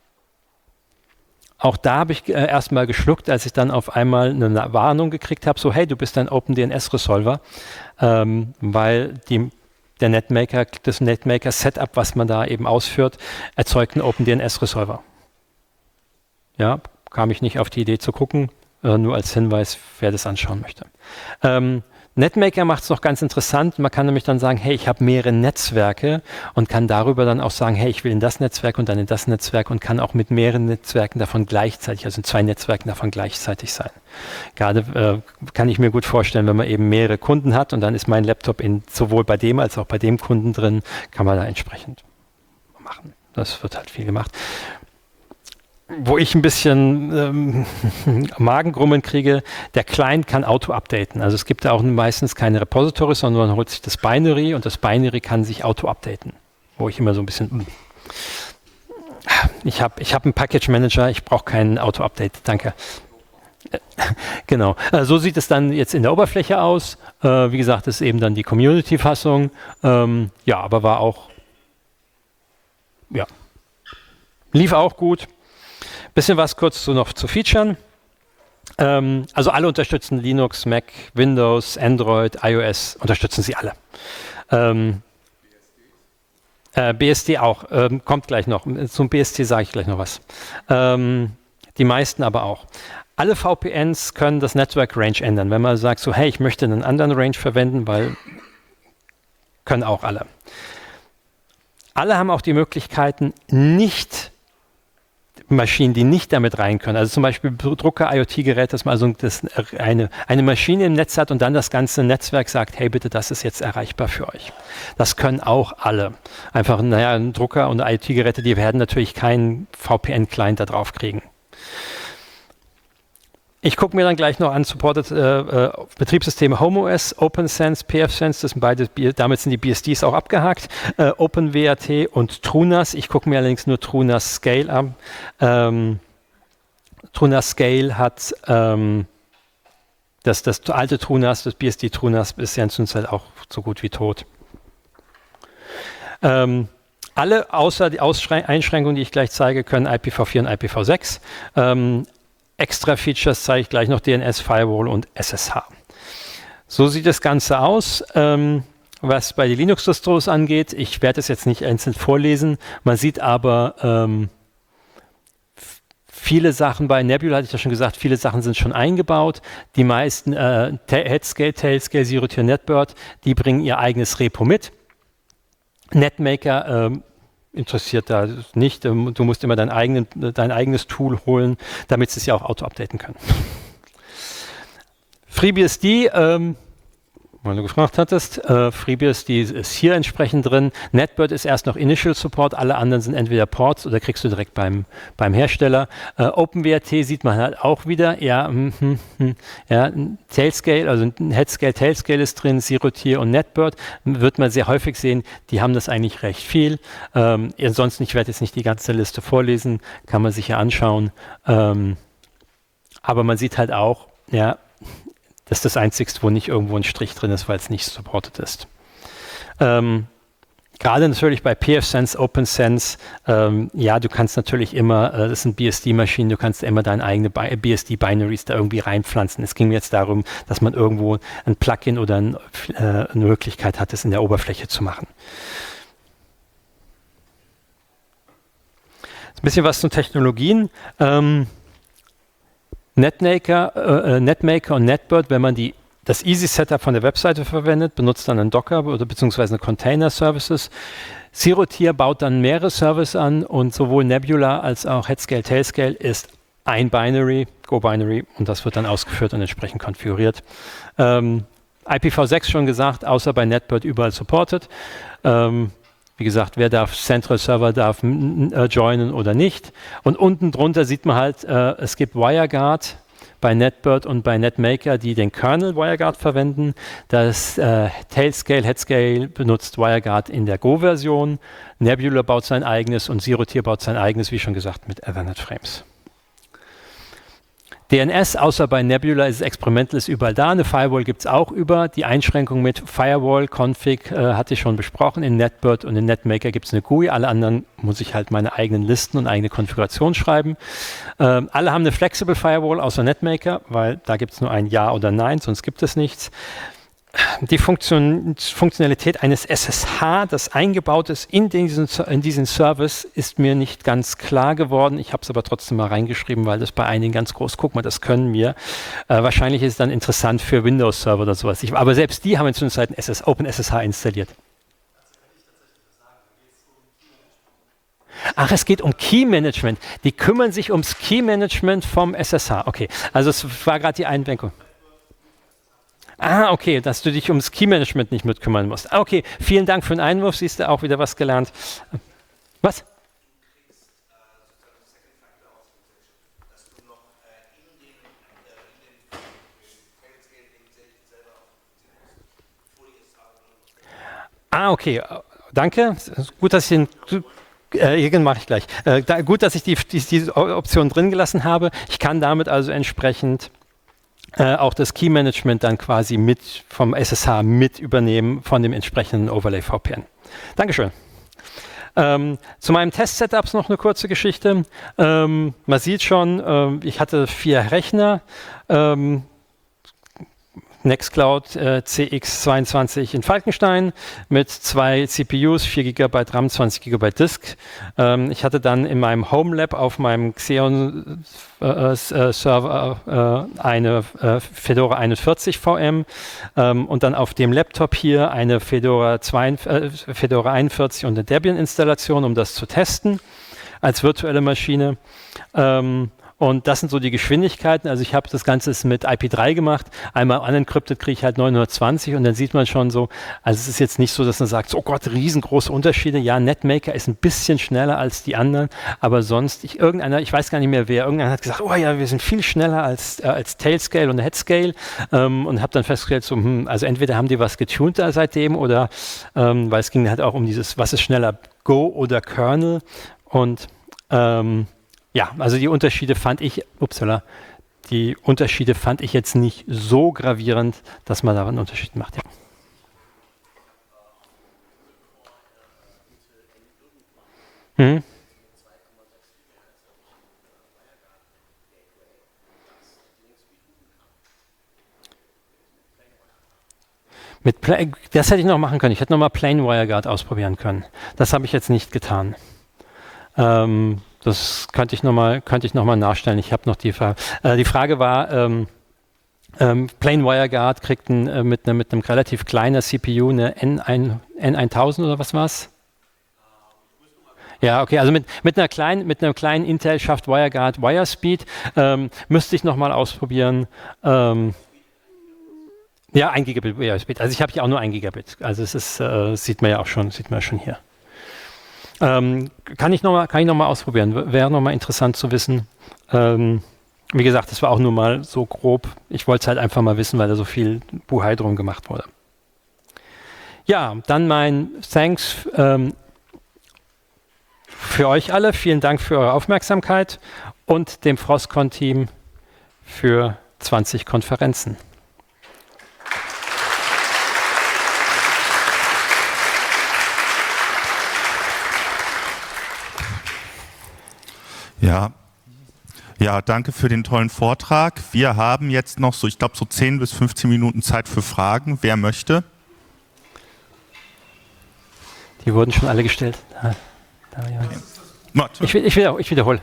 Auch da habe ich äh, erstmal geschluckt, als ich dann auf einmal eine Warnung gekriegt habe, so hey, du bist ein OpenDNS-Resolver, ähm, weil die, der NetMaker, das NetMaker-Setup, was man da eben ausführt, erzeugt einen OpenDNS-Resolver. Ja, kam ich nicht auf die Idee zu gucken, äh, nur als Hinweis, wer das anschauen möchte. Ähm, NetMaker macht es noch ganz interessant. Man kann nämlich dann sagen, hey, ich habe mehrere Netzwerke und kann darüber dann auch sagen, hey, ich will in das Netzwerk und dann in das Netzwerk und kann auch mit mehreren Netzwerken davon gleichzeitig, also in zwei Netzwerken davon gleichzeitig sein. Gerade äh, kann ich mir gut vorstellen, wenn man eben mehrere Kunden hat und dann ist mein Laptop in, sowohl bei dem als auch bei dem Kunden drin, kann man da entsprechend machen. Das wird halt viel gemacht. Wo ich ein bisschen ähm, Magengrummeln kriege, der Client kann auto-updaten. Also es gibt da auch meistens keine Repositories, sondern man holt sich das Binary und das Binary kann sich auto-updaten. Wo ich immer so ein bisschen... Ich habe ich hab einen Package Manager, ich brauche keinen Auto-Update, danke. Genau, äh, so sieht es dann jetzt in der Oberfläche aus. Äh, wie gesagt, das ist eben dann die Community-Fassung. Ähm, ja, aber war auch... Ja, lief auch gut. Bisschen was kurz so noch zu Featuren. Ähm, also alle unterstützen Linux, Mac, Windows, Android, iOS, unterstützen sie alle. Ähm, äh, B S D auch, ähm, kommt gleich noch. Zum B S D sage ich gleich noch was. Ähm, die meisten aber auch. Alle V P Ns können das Network Range ändern. Wenn man sagt so, hey, ich möchte einen anderen Range verwenden, weil können auch alle. Alle haben auch die Möglichkeiten, nicht Maschinen, die nicht damit rein können. Also zum Beispiel Drucker, IoT-Gerät, dass man also das eine, eine Maschine im Netz hat und dann das ganze Netzwerk sagt, hey bitte, das ist jetzt erreichbar für euch. Das können auch alle. Einfach, naja, ein Drucker und IoT-Geräte, die werden natürlich keinen V P N-Client da drauf kriegen. Ich gucke mir dann gleich noch an supported äh, äh, Betriebssysteme HomeOS, OpenSense, pfSense, das sind beide, damit sind die B S Ds auch abgehakt, äh, OpenWrt und TrueNAS. Ich gucke mir allerdings nur TrueNAS Scale an. Ähm, TrueNAS Scale hat ähm, das, das alte TrueNAS, das B S D TrueNAS ist ja inzwischen halt auch so gut wie tot. Ähm, alle außer die Ausschrän- Einschränkungen, die ich gleich zeige, können I P v vier und I P v sechs. Ähm, extra Features zeige ich gleich noch: D N S, Firewall und S S H. So sieht das Ganze aus. Ähm, was bei den Linux-Distros angeht, ich werde es jetzt nicht einzeln vorlesen, man sieht aber ähm, viele Sachen bei Nebula, hatte ich ja schon gesagt, viele Sachen sind schon eingebaut. Die meisten, äh, Headscale, Tailscale, Zero-Tier, NetBird, die bringen ihr eigenes Repo mit. NetMaker ähm, interessiert da nicht. Du musst immer dein, eigenen, dein eigenes Tool holen, damit sie es ja auch auto-updaten können. FreeBSD, ähm, weil du gefragt hattest, äh, FreeBSD ist hier entsprechend drin. NetBird ist erst noch Initial Support, alle anderen sind entweder Ports oder kriegst du direkt beim, beim Hersteller. Äh, OpenWrt sieht man halt auch wieder, ja, mm, mm, mm, ja, Tailscale, also Headscale, Tailscale ist drin, Zero-Tier und NetBird wird man sehr häufig sehen, die haben das eigentlich recht viel. Ähm, ansonsten, ich werde jetzt nicht die ganze Liste vorlesen, kann man sich ja anschauen. Ähm, aber man sieht halt auch, ja, das ist das Einzigste, wo nicht irgendwo ein Strich drin ist, weil es nicht supported ist. Ähm, Gerade natürlich bei P F Sense, OpenSense, ähm, ja, du kannst natürlich immer, äh, das sind B S D-Maschinen, du kannst immer deine eigene B S D-Binaries da irgendwie reinpflanzen. Es ging mir jetzt darum, dass man irgendwo ein Plugin oder ein, äh, eine Möglichkeit hat, das in der Oberfläche zu machen. Ein bisschen was zu Technologien. Ähm, NetMaker, äh, NetMaker und NetBird, wenn man die, das Easy Setup von der Webseite verwendet, benutzt dann einen Docker oder beziehungsweise eine Container Services. Zero-Tier baut dann mehrere Services an und sowohl Nebula als auch Headscale, Tailscale ist ein Binary, Go-Binary, und das wird dann ausgeführt und entsprechend konfiguriert. Ähm, I P v sechs schon gesagt, außer bei NetBird überall supported. Ähm, Wie gesagt, wer darf Central Server darf äh, joinen oder nicht. Und unten drunter sieht man halt, äh, es gibt WireGuard bei NetBird und bei NetMaker, die den Kernel WireGuard verwenden. Das äh, Tailscale, Headscale benutzt WireGuard in der Go-Version. Nebula baut sein eigenes und Zero-Tier baut sein eigenes, wie schon gesagt, mit Ethernet Frames. D N S, außer bei Nebula ist es experimental, ist überall da. Eine Firewall gibt es auch über. Die Einschränkung mit Firewall-Config äh, hatte ich schon besprochen. In NetBird und in NetMaker gibt es eine G U I. Alle anderen muss ich halt meine eigenen Listen und eigene Konfiguration schreiben. Ähm, alle haben eine Flexible Firewall, außer NetMaker, weil da gibt es nur ein Ja oder Nein, sonst gibt es nichts. Die Funktion, Funktionalität eines S S H, das eingebaut ist in diesen, in diesen Service, ist mir nicht ganz klar geworden. Ich habe es aber trotzdem mal reingeschrieben, weil das bei einigen ganz groß, guck mal, das können wir. Äh, wahrscheinlich ist es dann interessant für Windows-Server oder sowas. Ich, aber selbst die haben inzwischen ein S S, OpenSSH installiert. Ach, es geht um Key-Management. Die kümmern sich ums Key-Management vom S S H. Okay, also es war gerade die Einwendung. Ah, okay, dass du dich ums Key-Management nicht mitkümmern musst. Ah, okay, vielen Dank für den Einwurf, siehst du auch wieder was gelernt. Was? Ah, okay, danke. Gut, dass ich den... Äh, mache ich gleich. Äh, da, gut, dass ich die, die, diese Option drin gelassen habe. Ich kann damit also entsprechend... Äh, auch das Key-Management dann quasi mit vom S S H mit übernehmen von dem entsprechenden Overlay V P N. Dankeschön. Ähm, zu meinem Test-Setups noch eine kurze Geschichte. Ähm, man sieht schon, ähm, ich hatte vier Rechner. Ähm, Nextcloud äh, C X zweiundzwanzig in Falkenstein mit zwei C P Us, vier Gigabyte RAM, zwanzig Gigabyte Disk. Ähm, ich hatte dann in meinem Home Lab auf meinem Xeon äh, äh, Server äh, eine äh, Fedora einundvierzig V M ähm, und dann auf dem Laptop hier eine Fedora, zwei, äh, Fedora einundvierzig und eine Debian-Installation, um das zu testen als virtuelle Maschine. Ähm, Und das sind so die Geschwindigkeiten. Also ich habe das Ganze mit I P drei gemacht. Einmal unencrypted kriege ich halt neunhundertzwanzig und dann sieht man schon so, also es ist jetzt nicht so, dass man sagt, oh Gott, riesengroße Unterschiede. Ja, NetMaker ist ein bisschen schneller als die anderen, aber sonst, ich, irgendeiner, ich weiß gar nicht mehr wer, irgendeiner hat gesagt, oh ja, wir sind viel schneller als, äh, als Tailscale und Headscale ähm, und habe dann festgestellt, so, hm, also entweder haben die was getuned da seitdem oder, ähm, weil es ging halt auch um dieses, was ist schneller, Go oder Kernel und ähm, ja, also die Unterschiede fand ich, upsala, die Unterschiede fand ich jetzt nicht so gravierend, dass man da einen Unterschied macht. Ja. Mhm. Mit Pla das hätte ich noch machen können. Ich hätte noch mal Plain WireGuard ausprobieren können. Das habe ich jetzt nicht getan. Ähm, das könnte ich noch mal, könnte ich noch mal nachstellen. Ich habe noch die Frage. Äh, die Frage war, ähm, ähm, Plain WireGuard kriegt ein, äh, mit, ne, mit einem relativ kleinen C P U eine N tausend oder was war's? Ja, okay, also mit, mit, einer kleinen, mit einem kleinen Intel schafft WireGuard Wirespeed. Ähm, müsste ich noch mal ausprobieren. Ähm, Ja, ein Gigabit Wirespeed. Also ich habe hier auch nur ein Gigabit. Also es ist, äh, sieht man ja auch schon, sieht man ja schon hier. Ähm, kann ich nochmal, kann ich noch mal ausprobieren. Wäre nochmal interessant zu wissen. Ähm, wie gesagt, das war auch nur mal so grob. Ich wollte es halt einfach mal wissen, weil da so viel Buhai drum gemacht wurde. Ja, dann mein Thanks ähm, für euch alle. Vielen Dank für eure Aufmerksamkeit und dem Frostcon-Team für zwanzig Konferenzen. Ja. ja, danke für den tollen Vortrag. Wir haben jetzt noch so, ich glaube, so zehn bis fünfzehn Minuten Zeit für Fragen. Wer möchte? Die wurden schon alle gestellt. Da, da, ja. ich, ich, wieder, ich wiederhole.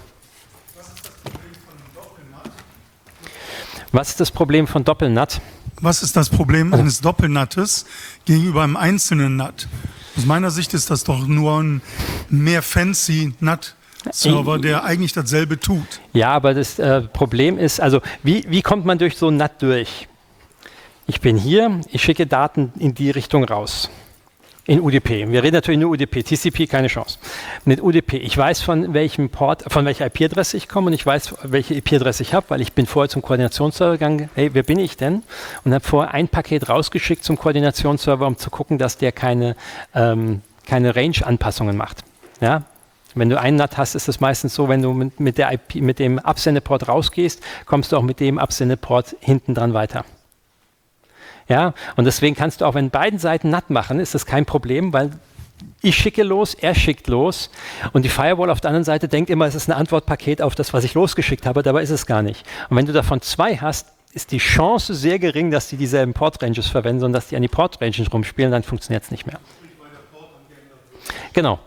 Was ist das Problem von Doppelnut? Was ist das Problem eines Doppelnuttes gegenüber einem einzelnen Nut? Aus meiner Sicht ist das doch nur ein mehr fancy Nut. Server, der eigentlich dasselbe tut. Ja, aber das äh, Problem ist, also wie, wie kommt man durch so ein N A T durch? Ich bin hier, ich schicke Daten in die Richtung raus. In U D P. Wir reden natürlich nur U D P, T C P keine Chance. Mit U D P, ich weiß von welchem Port, von welcher I P-Adresse ich komme und ich weiß, welche I P-Adresse ich habe, weil ich bin vorher zum Koordinationsserver gegangen, hey, wer bin ich denn? Und habe vorher ein Paket rausgeschickt zum Koordinationsserver, um zu gucken, dass der keine, ähm, keine Range-Anpassungen macht. Ja? Wenn du einen N A T hast, ist es meistens so, wenn du mit, mit, der I P, mit dem Absendeport rausgehst, kommst du auch mit dem Absendeport hinten dran weiter. Ja, und deswegen kannst du auch, wenn beiden Seiten N A T machen, ist das kein Problem, weil ich schicke los, er schickt los und die Firewall auf der anderen Seite denkt immer, es ist ein Antwortpaket auf das, was ich losgeschickt habe, dabei ist es gar nicht. Und wenn du davon zwei hast, ist die Chance sehr gering, dass die dieselben Port-Ranges verwenden, sondern dass die an die Port-Ranges rumspielen, dann funktioniert es nicht mehr. Genau.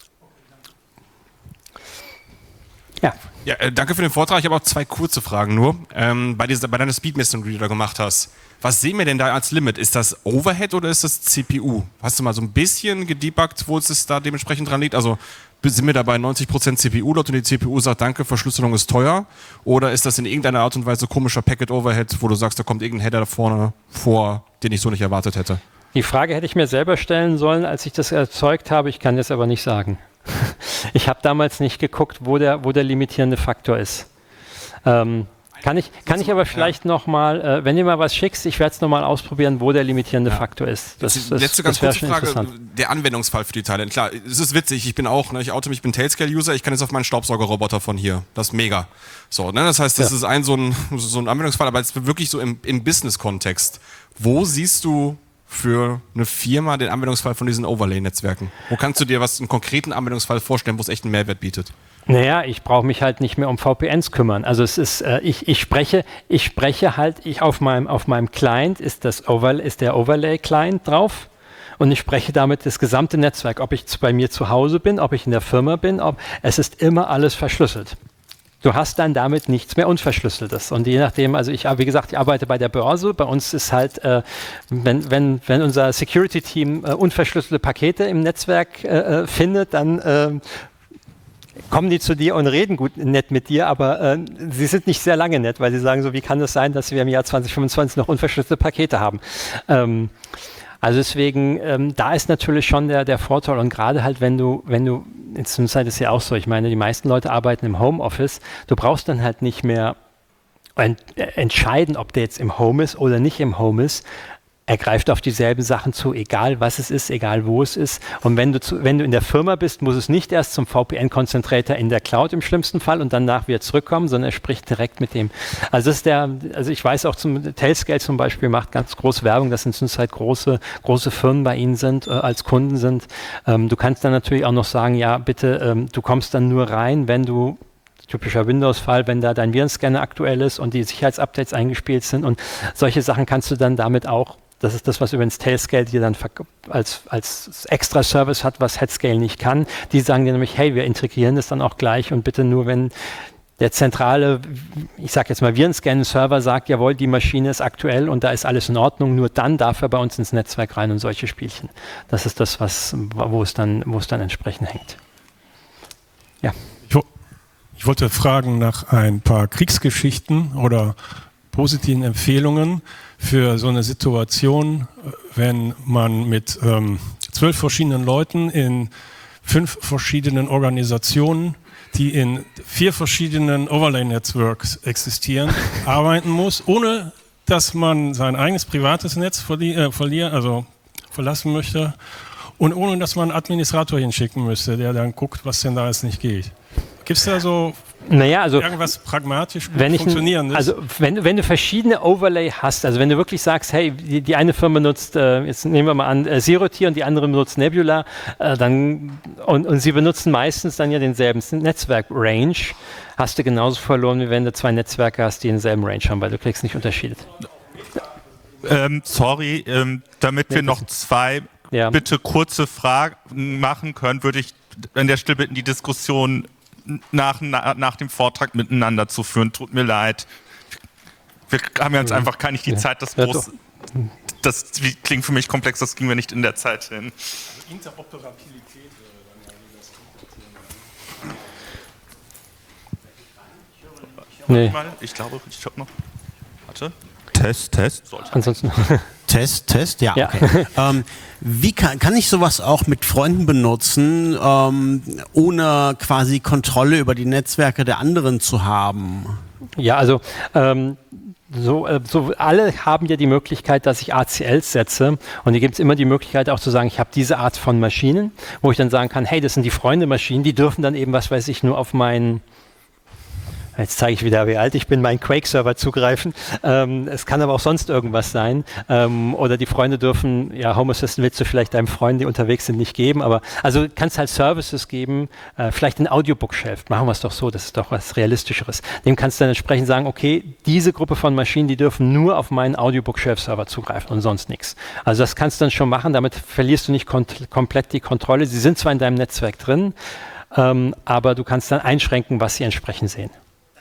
Ja. Ja, äh, danke für den Vortrag. Ich habe auch zwei kurze Fragen nur. Ähm, bei, dieser, bei deiner Speedmessung, die du da gemacht hast, was sehen wir denn da als Limit? Ist das Overhead oder ist das C P U? Hast du mal so ein bisschen gedebuggt, wo es da dementsprechend dran liegt? Also sind wir da bei neunzig Prozent C P U-Lot und die C P U sagt, danke, Verschlüsselung ist teuer? Oder ist das in irgendeiner Art und Weise komischer Packet-Overhead, wo du sagst, da kommt irgendein Header da vorne vor, den ich so nicht erwartet hätte? Die Frage hätte ich mir selber stellen sollen, als ich das erzeugt habe. Ich kann das aber nicht sagen. Ich habe damals nicht geguckt, wo der, wo der limitierende Faktor ist. Ähm, kann ich, kann ich aber vielleicht ja. nochmal, äh, wenn du mal was schickst, ich werde es nochmal ausprobieren, wo der limitierende ja. Faktor ist. Das, das, das letzte ganz kurze Frage, der Anwendungsfall für die Teile. Klar, es ist witzig, ich bin auch, ne, ich oute mich, ich bin Tailscale-User, ich kann jetzt auf meinen Staubsaugerroboter von hier. Das ist mega. So, ne, das heißt, das ja. ist ein so, ein so ein Anwendungsfall, aber jetzt wirklich so im, im Business-Kontext. Wo siehst du für eine Firma den Anwendungsfall von diesen Overlay-Netzwerken? Wo kannst du dir was, einen konkreten Anwendungsfall vorstellen, wo es echt einen Mehrwert bietet? Naja, ich brauche mich halt nicht mehr um V P Ns kümmern. Also es ist, äh, ich, ich spreche, ich spreche halt, ich auf meinem, auf meinem Client ist das Overlay, ist der Overlay-Client drauf und ich spreche damit das gesamte Netzwerk, ob ich bei mir zu Hause bin, ob ich in der Firma bin, ob, es ist immer alles verschlüsselt. Du hast dann damit nichts mehr Unverschlüsseltes. Und je nachdem, also ich, wie gesagt, ich arbeite bei der Börse. Bei uns ist halt, äh, wenn, wenn, wenn unser Security-Team äh, unverschlüsselte Pakete im Netzwerk äh, findet, dann äh, kommen die zu dir und reden gut nett mit dir, aber äh, sie sind nicht sehr lange nett, weil sie sagen so, wie kann es sein, dass wir im Jahr zwanzig fünfundzwanzig noch unverschlüsselte Pakete haben? Ähm, Also deswegen, ähm, da ist natürlich schon der, der Vorteil und gerade halt, wenn du, wenn du, in der Zeit ist ja auch so, ich meine, die meisten Leute arbeiten im Homeoffice, du brauchst dann halt nicht mehr ent, äh, entscheiden, ob der jetzt im Home ist oder nicht im Home ist. er greift auf dieselben Sachen zu, egal was es ist, egal wo es ist. Und wenn du, zu, wenn du in der Firma bist, muss es nicht erst zum V P N-Concentrator in der Cloud im schlimmsten Fall und danach wieder zurückkommen, sondern er spricht direkt mit dem. Also, das ist der, also ich weiß auch, zum Tailscale zum Beispiel macht ganz große Werbung, dass inzwischen halt große, große Firmen bei ihnen sind, äh, als Kunden sind. Ähm, du kannst dann natürlich auch noch sagen, ja bitte, ähm, du kommst dann nur rein, wenn du typischer Windows-Fall, wenn da dein Virenscanner aktuell ist und die Sicherheitsupdates eingespielt sind und solche Sachen kannst du dann damit auch. Das ist das, was übrigens Tailscale dir dann als, als extra Service hat, was Headscale nicht kann. Die sagen dir nämlich, hey, wir integrieren das dann auch gleich und bitte nur, wenn der zentrale, ich sage jetzt mal Virenscan-Server sagt, jawohl, die Maschine ist aktuell und da ist alles in Ordnung, nur dann darf er bei uns ins Netzwerk rein und solche Spielchen. Das ist das, was, wo es dann, wo es dann entsprechend hängt. Ja. Ich, ich wollte fragen nach ein paar Kriegsgeschichten oder positiven Empfehlungen für so eine Situation, wenn man mit ähm, zwölf verschiedenen Leuten in fünf verschiedenen Organisationen, die in vier verschiedenen Overlay-Networks existieren, arbeiten muss, ohne dass man sein eigenes privates Netz verli- äh, verlieren, also verlassen möchte und ohne dass man einen Administrator hinschicken müsste, der dann guckt, was denn da jetzt nicht geht. Gibt es da so naja, also, irgendwas pragmatisch wenn ich, funktionierendes? Also wenn, wenn du verschiedene Overlay hast, also wenn du wirklich sagst, hey, die, die eine Firma nutzt, äh, jetzt nehmen wir mal an, äh, Zero-Tier und die andere benutzt Nebula, äh, dann, und, und sie benutzen meistens dann ja denselben Netzwerk-Range, hast du genauso verloren, wie wenn du zwei Netzwerke hast, die denselben Range haben, weil du kriegst nicht Unterschiede. Ähm, sorry, ähm, damit wir noch zwei ja. bitte kurze Fragen machen können, würde ich an der Stelle bitten, die Diskussion Nach, na, nach dem Vortrag miteinander zu führen. Tut mir leid. Wir haben jetzt einfach gar nicht die ja. Zeit, das groß. Das klingt für mich komplex, das ging mir nicht in der Zeit hin. Also Interoperabilität wäre dann ja nee. Ich glaube, ich habe noch. Warte. Test, Test. Sollte. Ansonsten. Test, Test, ja. ja. Okay. ähm, wie kann, kann ich sowas auch mit Freunden benutzen, ähm, ohne quasi Kontrolle über die Netzwerke der anderen zu haben? Ja, also ähm, so, äh, so alle haben ja die Möglichkeit, dass ich A C Ls setze und hier gibt es immer die Möglichkeit auch zu sagen, ich habe diese Art von Maschinen, wo ich dann sagen kann, hey, das sind die Freunde-Maschinen, die dürfen dann eben, was weiß ich, nur auf meinen Jetzt zeige ich wieder, wie alt ich bin, meinen Quake-Server zugreifen. Ähm, es kann aber auch sonst irgendwas sein. Ähm, oder die Freunde dürfen, ja, Home Assistant willst du vielleicht deinem Freund, die unterwegs sind, nicht geben. Aber also kannst halt Services geben, äh, vielleicht ein Audiobookshelf. Machen wir es doch so, das ist doch was Realistischeres. Dem kannst du dann entsprechend sagen, okay, diese Gruppe von Maschinen, die dürfen nur auf meinen Audiobookshelf-Server zugreifen und sonst nichts. Also das kannst du dann schon machen, damit verlierst du nicht kont- komplett die Kontrolle. Sie sind zwar in deinem Netzwerk drin, ähm, aber du kannst dann einschränken, was sie entsprechend sehen.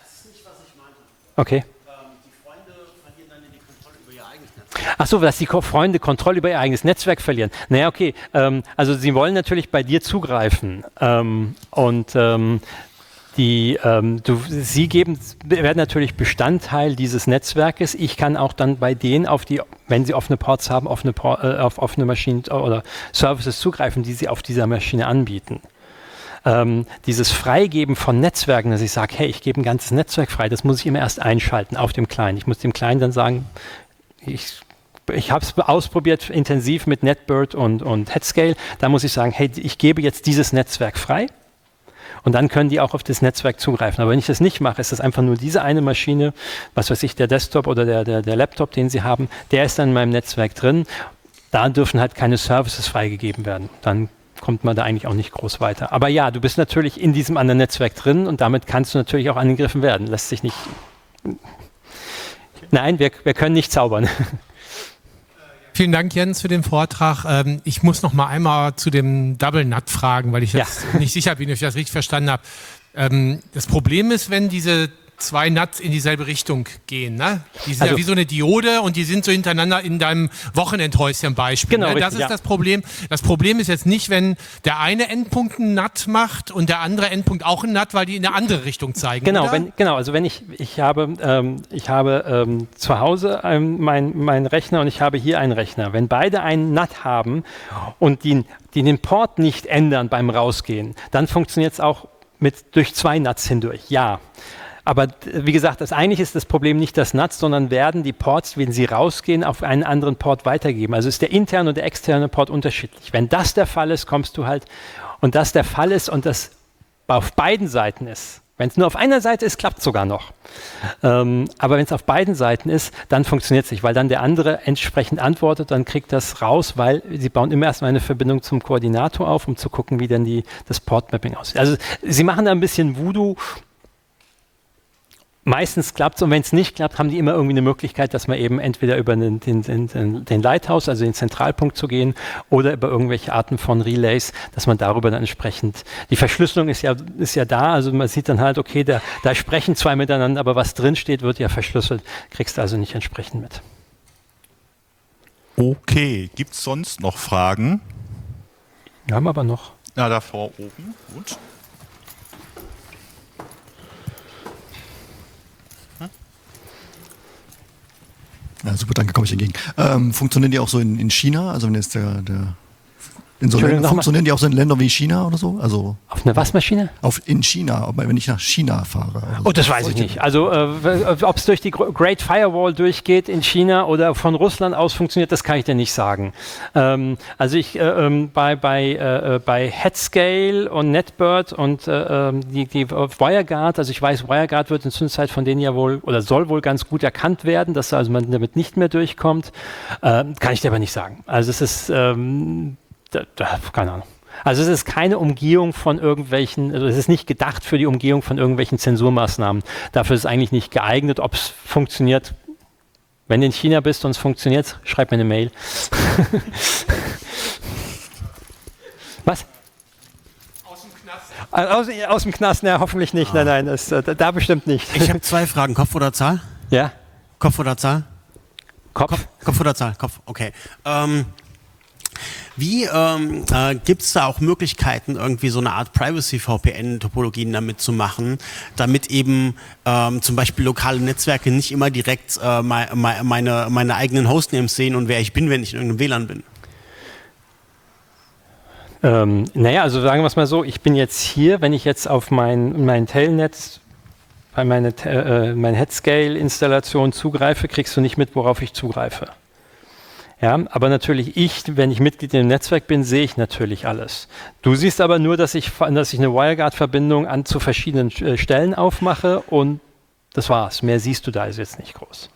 Okay. Ähm, die Freunde verlieren dann die Kontrolle über ihr eigenes Netzwerk. Ach so, dass die Ko- Freunde Kontrolle über ihr eigenes Netzwerk verlieren. Naja, okay. Ähm, also sie wollen natürlich bei dir zugreifen. Ähm, und ähm, die, ähm, du, sie geben, werden natürlich Bestandteil dieses Netzwerkes. Ich kann auch dann bei denen auf die, wenn sie offene Ports haben, offene Por- äh, auf offene Maschinen oder Services zugreifen, die sie auf dieser Maschine anbieten. Ähm, dieses Freigeben von Netzwerken, dass ich sage, hey, ich gebe ein ganzes Netzwerk frei, das muss ich immer erst einschalten auf dem Client. Ich muss dem Client dann sagen, ich, ich habe es ausprobiert intensiv mit NetBird und, und Headscale, da muss ich sagen, hey, ich gebe jetzt dieses Netzwerk frei und dann können die auch auf das Netzwerk zugreifen. Aber wenn ich das nicht mache, ist das einfach nur diese eine Maschine, was weiß ich, der Desktop oder der, der, der Laptop, den sie haben, der ist dann in meinem Netzwerk drin. Da dürfen halt keine Services freigegeben werden. Dann kommt man da eigentlich auch nicht groß weiter. Aber ja, du bist natürlich in diesem anderen Netzwerk drin und damit kannst du natürlich auch angegriffen werden. Lässt sich nicht... Nein, wir, wir können nicht zaubern. Vielen Dank, Jens, für den Vortrag. Ähm, ich muss noch mal einmal zu dem Double Nut fragen, weil ich jetzt ja. nicht sicher bin, ob ich das richtig verstanden habe. Ähm, das Problem ist, wenn diese zwei Nuts in dieselbe Richtung gehen, ne? Die sind also, ja wie so eine Diode und die sind so hintereinander in deinem Wochenendhäuschen Beispiel. Genau, ne? Das richtig, ist ja. das Problem. Das Problem ist jetzt nicht, wenn der eine Endpunkt einen Nut macht und der andere Endpunkt auch einen Nut, weil die in eine andere Richtung zeigen. Genau, oder? wenn, genau. Also wenn ich ich habe ähm, ich habe ähm, zu Hause ähm, meinen mein Rechner und ich habe hier einen Rechner. Wenn beide einen Nut haben und die, die den Port nicht ändern beim Rausgehen, dann funktioniert es auch mit durch zwei Nuts hindurch. Ja. Aber wie gesagt, das eigentlich ist das Problem nicht das N A T, sondern werden die Ports, wenn sie rausgehen, auf einen anderen Port weitergeben. Also ist der interne und der externe Port unterschiedlich. Wenn das der Fall ist, kommst du halt, und das der Fall ist und das auf beiden Seiten ist. Wenn es nur auf einer Seite ist, klappt es sogar noch. Ähm, aber wenn es auf beiden Seiten ist, dann funktioniert es nicht, weil dann der andere entsprechend antwortet, dann kriegt das raus, weil sie bauen immer erstmal eine Verbindung zum Koordinator auf, um zu gucken, wie denn die, das Port-Mapping aussieht. Also sie machen da ein bisschen Voodoo. Meistens klappt es, und wenn es nicht klappt, haben die immer irgendwie eine Möglichkeit, dass man eben entweder über den, den, den, den Lighthouse, also den Zentralpunkt zu gehen, oder über irgendwelche Arten von Relays, dass man darüber dann entsprechend, die Verschlüsselung ist ja, ist ja da, also man sieht dann halt, okay, da, da sprechen zwei miteinander, aber was drin steht, wird ja verschlüsselt, kriegst du also nicht entsprechend mit. Okay, gibt es sonst noch Fragen? Wir haben aber noch. Ja, da vor oben, gut. Ja, super, danke, komme ich entgegen. Ähm, funktionieren die auch so in, in China? Also wenn jetzt der, der in so Ländern, funktionieren die auch so in Ländern wie China oder so? Also auf einer Waschmaschine? Auf in China, wenn ich nach China fahre. Also oh, das weiß ich nicht. Also äh, ob es durch die Great Firewall durchgeht in China oder von Russland aus funktioniert, das kann ich dir nicht sagen. Ähm, also ich äh, äh, bei bei äh, bei Headscale und NetBird und äh, die, die WireGuard, also ich weiß, WireGuard wird in Zwischenzeit von denen ja wohl oder soll wohl ganz gut erkannt werden, dass also man damit nicht mehr durchkommt. Äh, kann ich dir aber nicht sagen. Also es ist ähm, Da, da, keine Ahnung. Also es ist keine Umgehung von irgendwelchen, also es ist nicht gedacht für die Umgehung von irgendwelchen Zensurmaßnahmen. Dafür ist es eigentlich nicht geeignet. Ob es funktioniert, wenn du in China bist und es funktioniert, schreib mir eine Mail. Was? Aus dem Knast. Aus, aus dem Knast, ne, hoffentlich nicht. Ah. Nein, nein, das, da, da bestimmt nicht. Ich habe zwei Fragen. Kopf oder Zahl? Ja. Kopf oder Zahl? Kopf. Kopf, Kopf oder Zahl? Kopf, okay. Ähm, Wie ähm, äh, gibt es da auch Möglichkeiten, irgendwie so eine Art Privacy-V P N-Topologien damit zu machen, damit eben ähm, zum Beispiel lokale Netzwerke nicht immer direkt äh, me me meine, meine eigenen Hostnames sehen und wer ich bin, wenn ich in irgendeinem W L A N bin? Ähm, naja, also sagen wir es mal so, ich bin jetzt hier, wenn ich jetzt auf mein, mein Telnet, bei meine, äh, meine Headscale-Installation zugreife, kriegst du nicht mit, worauf ich zugreife. Ja, aber natürlich ich, wenn ich Mitglied im Netzwerk bin, sehe ich natürlich alles. Du siehst aber nur, dass ich, dass ich eine WireGuard-Verbindung an zu verschiedenen äh, Stellen aufmache und das war's. Mehr siehst du da also jetzt nicht groß.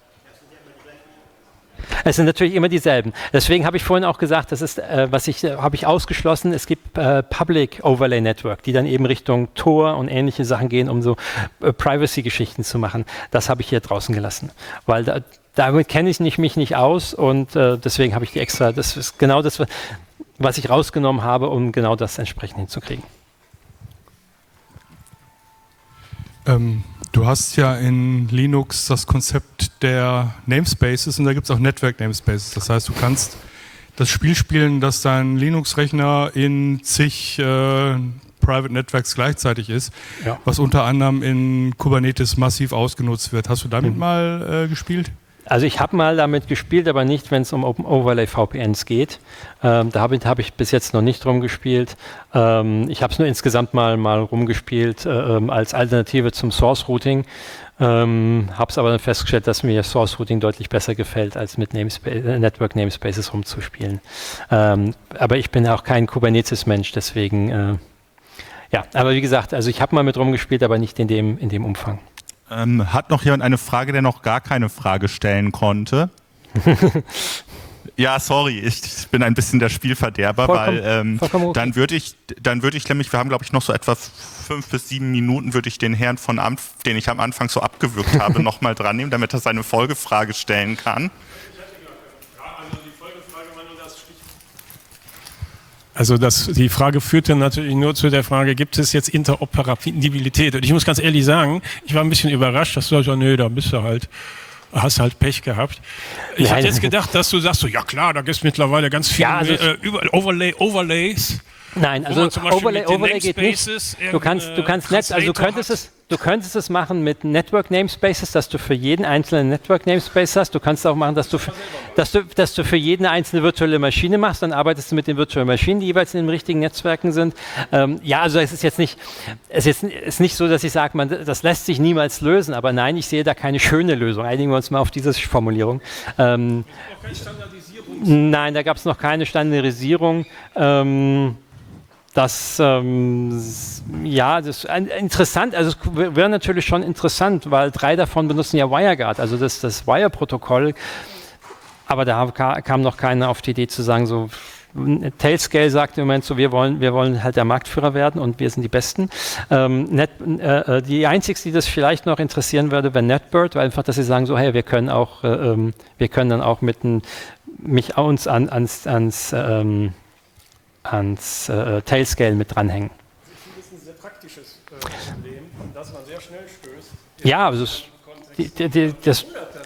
Es sind natürlich immer dieselben. Deswegen habe ich vorhin auch gesagt, das ist, äh, was ich, äh, habe ich ausgeschlossen, es gibt äh, Public Overlay Network, die dann eben Richtung Tor und ähnliche Sachen gehen, um so äh, Privacy-Geschichten zu machen. Das habe ich hier draußen gelassen, weil da, damit kenne ich nicht, mich nicht aus und äh, deswegen habe ich die extra, das ist genau das, was ich rausgenommen habe, um genau das entsprechend hinzukriegen. Ähm, du hast ja in Linux das Konzept der Namespaces und da gibt es auch Network Namespaces. Das heißt, du kannst das Spiel spielen, dass dein Linux-Rechner in zig äh, Private Networks gleichzeitig ist, ja. Was unter anderem in Kubernetes massiv ausgenutzt wird. Hast du damit mhm. mal äh, gespielt? Also ich habe mal damit gespielt, aber nicht, wenn es um Open Overlay V P Ns geht. Ähm, damit habe ich bis jetzt noch nicht rumgespielt. Ähm, ich habe es nur insgesamt mal, mal rumgespielt äh, als Alternative zum Source Routing. Ähm, habe es aber dann festgestellt, dass mir Source Routing deutlich besser gefällt, als mit Namespa- Network Namespaces rumzuspielen. Ähm, aber ich bin auch kein Kubernetes-Mensch, deswegen äh, ja. Aber wie gesagt, also ich habe mal mit rumgespielt, aber nicht in dem, in dem Umfang. Ähm, hat noch jemand eine Frage, der noch gar keine Frage stellen konnte? Ja, sorry, ich, ich bin ein bisschen der Spielverderber, vollkommen, weil ähm, okay. dann würde ich, dann würde ich nämlich, wir haben glaube ich noch so etwa fünf bis sieben Minuten, würde ich den Herrn von Ampf, den ich am Anfang so abgewürgt habe, nochmal dran nehmen, damit er seine Folgefrage stellen kann. Also das, die Frage führt dann natürlich nur zu der Frage, gibt es jetzt Interoperabilität? Und ich muss ganz ehrlich sagen, ich war ein bisschen überrascht, dass du sagst, nö, da bist du halt, hast halt Pech gehabt. Ich hatte jetzt gedacht, dass du sagst, so, ja klar, da gibt es mittlerweile ganz viele ja, also äh, Overlay, Overlays. Nein, also Overlay, Overlay geht nicht. Du kannst, du kannst Netz, also du könntest es, du könntest es machen mit Network Namespaces, dass du für jeden einzelnen Network Namespace hast. Du kannst auch machen, dass du, für, dass du, dass du für jeden einzelne virtuelle Maschine machst, dann arbeitest du mit den virtuellen Maschinen, die jeweils in den richtigen Netzwerken sind. Ähm, ja, also es ist jetzt nicht, es ist, ist nicht so, dass ich sage, man, das lässt sich niemals lösen, aber nein, ich sehe da keine schöne Lösung. Einigen wir uns mal auf diese Formulierung. Ähm, nein, da gab es noch keine Standardisierung. Ähm, Das, ähm, ja, das ist ein, interessant, also es wäre natürlich schon interessant, weil drei davon benutzen ja WireGuard, also das, das Wire-Protokoll, aber da kam noch keiner auf die Idee zu sagen, so, Tailscale sagt im Moment so, wir wollen, wir wollen halt der Marktführer werden und wir sind die Besten. Ähm, Net, äh, die einzigste, die das vielleicht noch interessieren würde, wäre NetBird, weil einfach, dass sie sagen so, hey, wir können auch, äh, ähm, wir können dann auch mit ein, mich uns an, ans, ans ähm, ans äh, Tailscale mit dranhängen. Das ist ein sehr praktisches äh, Problem, dass man sehr schnell stößt. Ja, also es, die, die, die, das,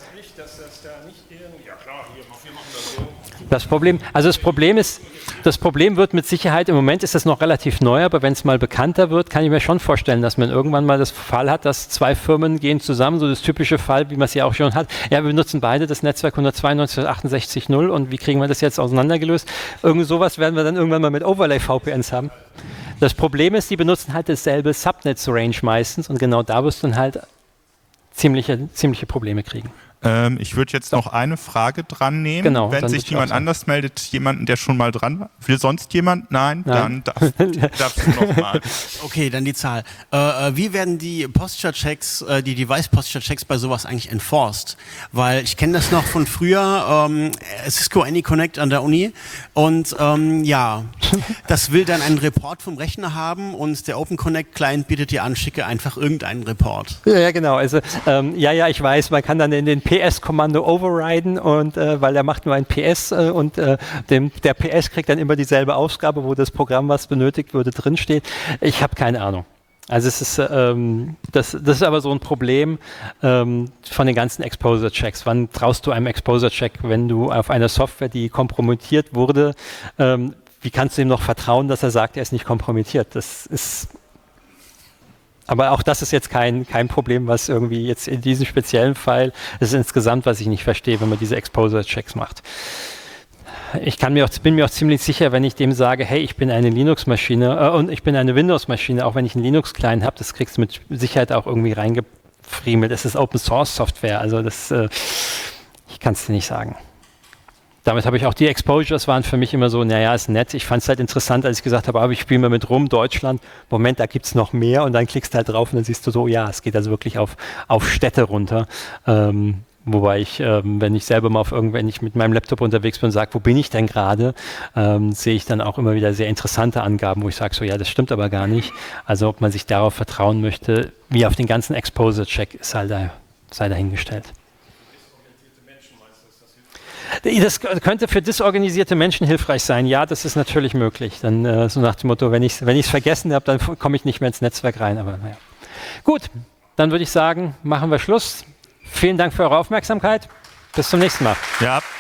das Problem, also das Problem ist, das Problem wird mit Sicherheit, im Moment ist das noch relativ neu, aber wenn es mal bekannter wird, kann ich mir schon vorstellen, dass man irgendwann mal das Fall hat, dass zwei Firmen gehen zusammen, so das typische Fall, wie man es ja auch schon hat. Ja, wir benutzen beide das Netzwerk hundertzweiundneunzig Punkt achtundsechzig Punkt null und wie kriegen wir das jetzt auseinandergelöst? Irgend sowas werden wir dann irgendwann mal mit Overlay-V P Ns haben. Das Problem ist, die benutzen halt dasselbe Subnets-Range meistens und genau da wirst du dann halt ziemliche, ziemliche Probleme kriegen. Ähm, ich würde jetzt noch eine Frage dran nehmen. Genau, wenn sich jemand anders meldet, jemanden, der schon mal dran war. Will sonst jemand? Nein? Nein. Dann darfst, darfst du nochmal. Okay, dann die Zahl. Äh, wie werden die Posture-Checks, äh, die Device-Posture-Checks bei sowas eigentlich enforced? Weil ich kenne das noch von früher, ähm, Cisco AnyConnect an der Uni und ähm, ja, das will dann einen Report vom Rechner haben und der OpenConnect-Client bietet dir an, schicke einfach irgendeinen Report. Ja, ja genau. Also ähm, ja, ja, ich weiß, man kann dann in den P S-Kommando overriden und äh, weil er macht nur ein P S äh, und äh, dem, der P S kriegt dann immer dieselbe Ausgabe, wo das Programm, was benötigt würde, drinsteht. Ich habe keine Ahnung. Also es ist, ähm, das, das ist aber so ein Problem ähm, von den ganzen Exposure-Checks. Wann traust du einem Exposure-Check, wenn du auf eine Software, die kompromittiert wurde, ähm, wie kannst du ihm noch vertrauen, dass er sagt, er ist nicht kompromittiert? Das ist... Aber auch das ist jetzt kein, kein Problem, was irgendwie jetzt in diesem speziellen Fall, das ist insgesamt, was ich nicht verstehe, wenn man diese Exposure-Checks macht. Ich kann mir auch, bin mir auch ziemlich sicher, wenn ich dem sage, hey, ich bin eine Linux-Maschine äh, und ich bin eine Windows-Maschine, auch wenn ich einen Linux-Client habe, das kriegst du mit Sicherheit auch irgendwie reingefriemelt. Es ist Open-Source-Software, also das, äh, ich kann es dir nicht sagen. Damit habe ich auch die Exposures waren für mich immer so, naja, ist nett. Ich fand es halt interessant, als ich gesagt habe, aber ich spiele mal mit rum, Deutschland. Moment, da gibt es noch mehr und dann klickst du halt drauf und dann siehst du so, ja, es geht also wirklich auf, auf Städte runter. Ähm, wobei ich, ähm, wenn ich selber mal auf irgendwann, wenn ich mit meinem Laptop unterwegs bin und sage, wo bin ich denn gerade, ähm, sehe ich dann auch immer wieder sehr interessante Angaben, wo ich sage, so ja, das stimmt aber gar nicht. Also ob man sich darauf vertrauen möchte, wie auf den ganzen Exposure-Check, sei, da, sei dahingestellt. Das könnte für disorganisierte Menschen hilfreich sein. Ja, das ist natürlich möglich. Dann äh, so nach dem Motto, wenn ich es wenn vergessen habe, dann komme ich nicht mehr ins Netzwerk rein. Aber naja. Gut, dann würde ich sagen, machen wir Schluss. Vielen Dank für eure Aufmerksamkeit. Bis zum nächsten Mal. Ja.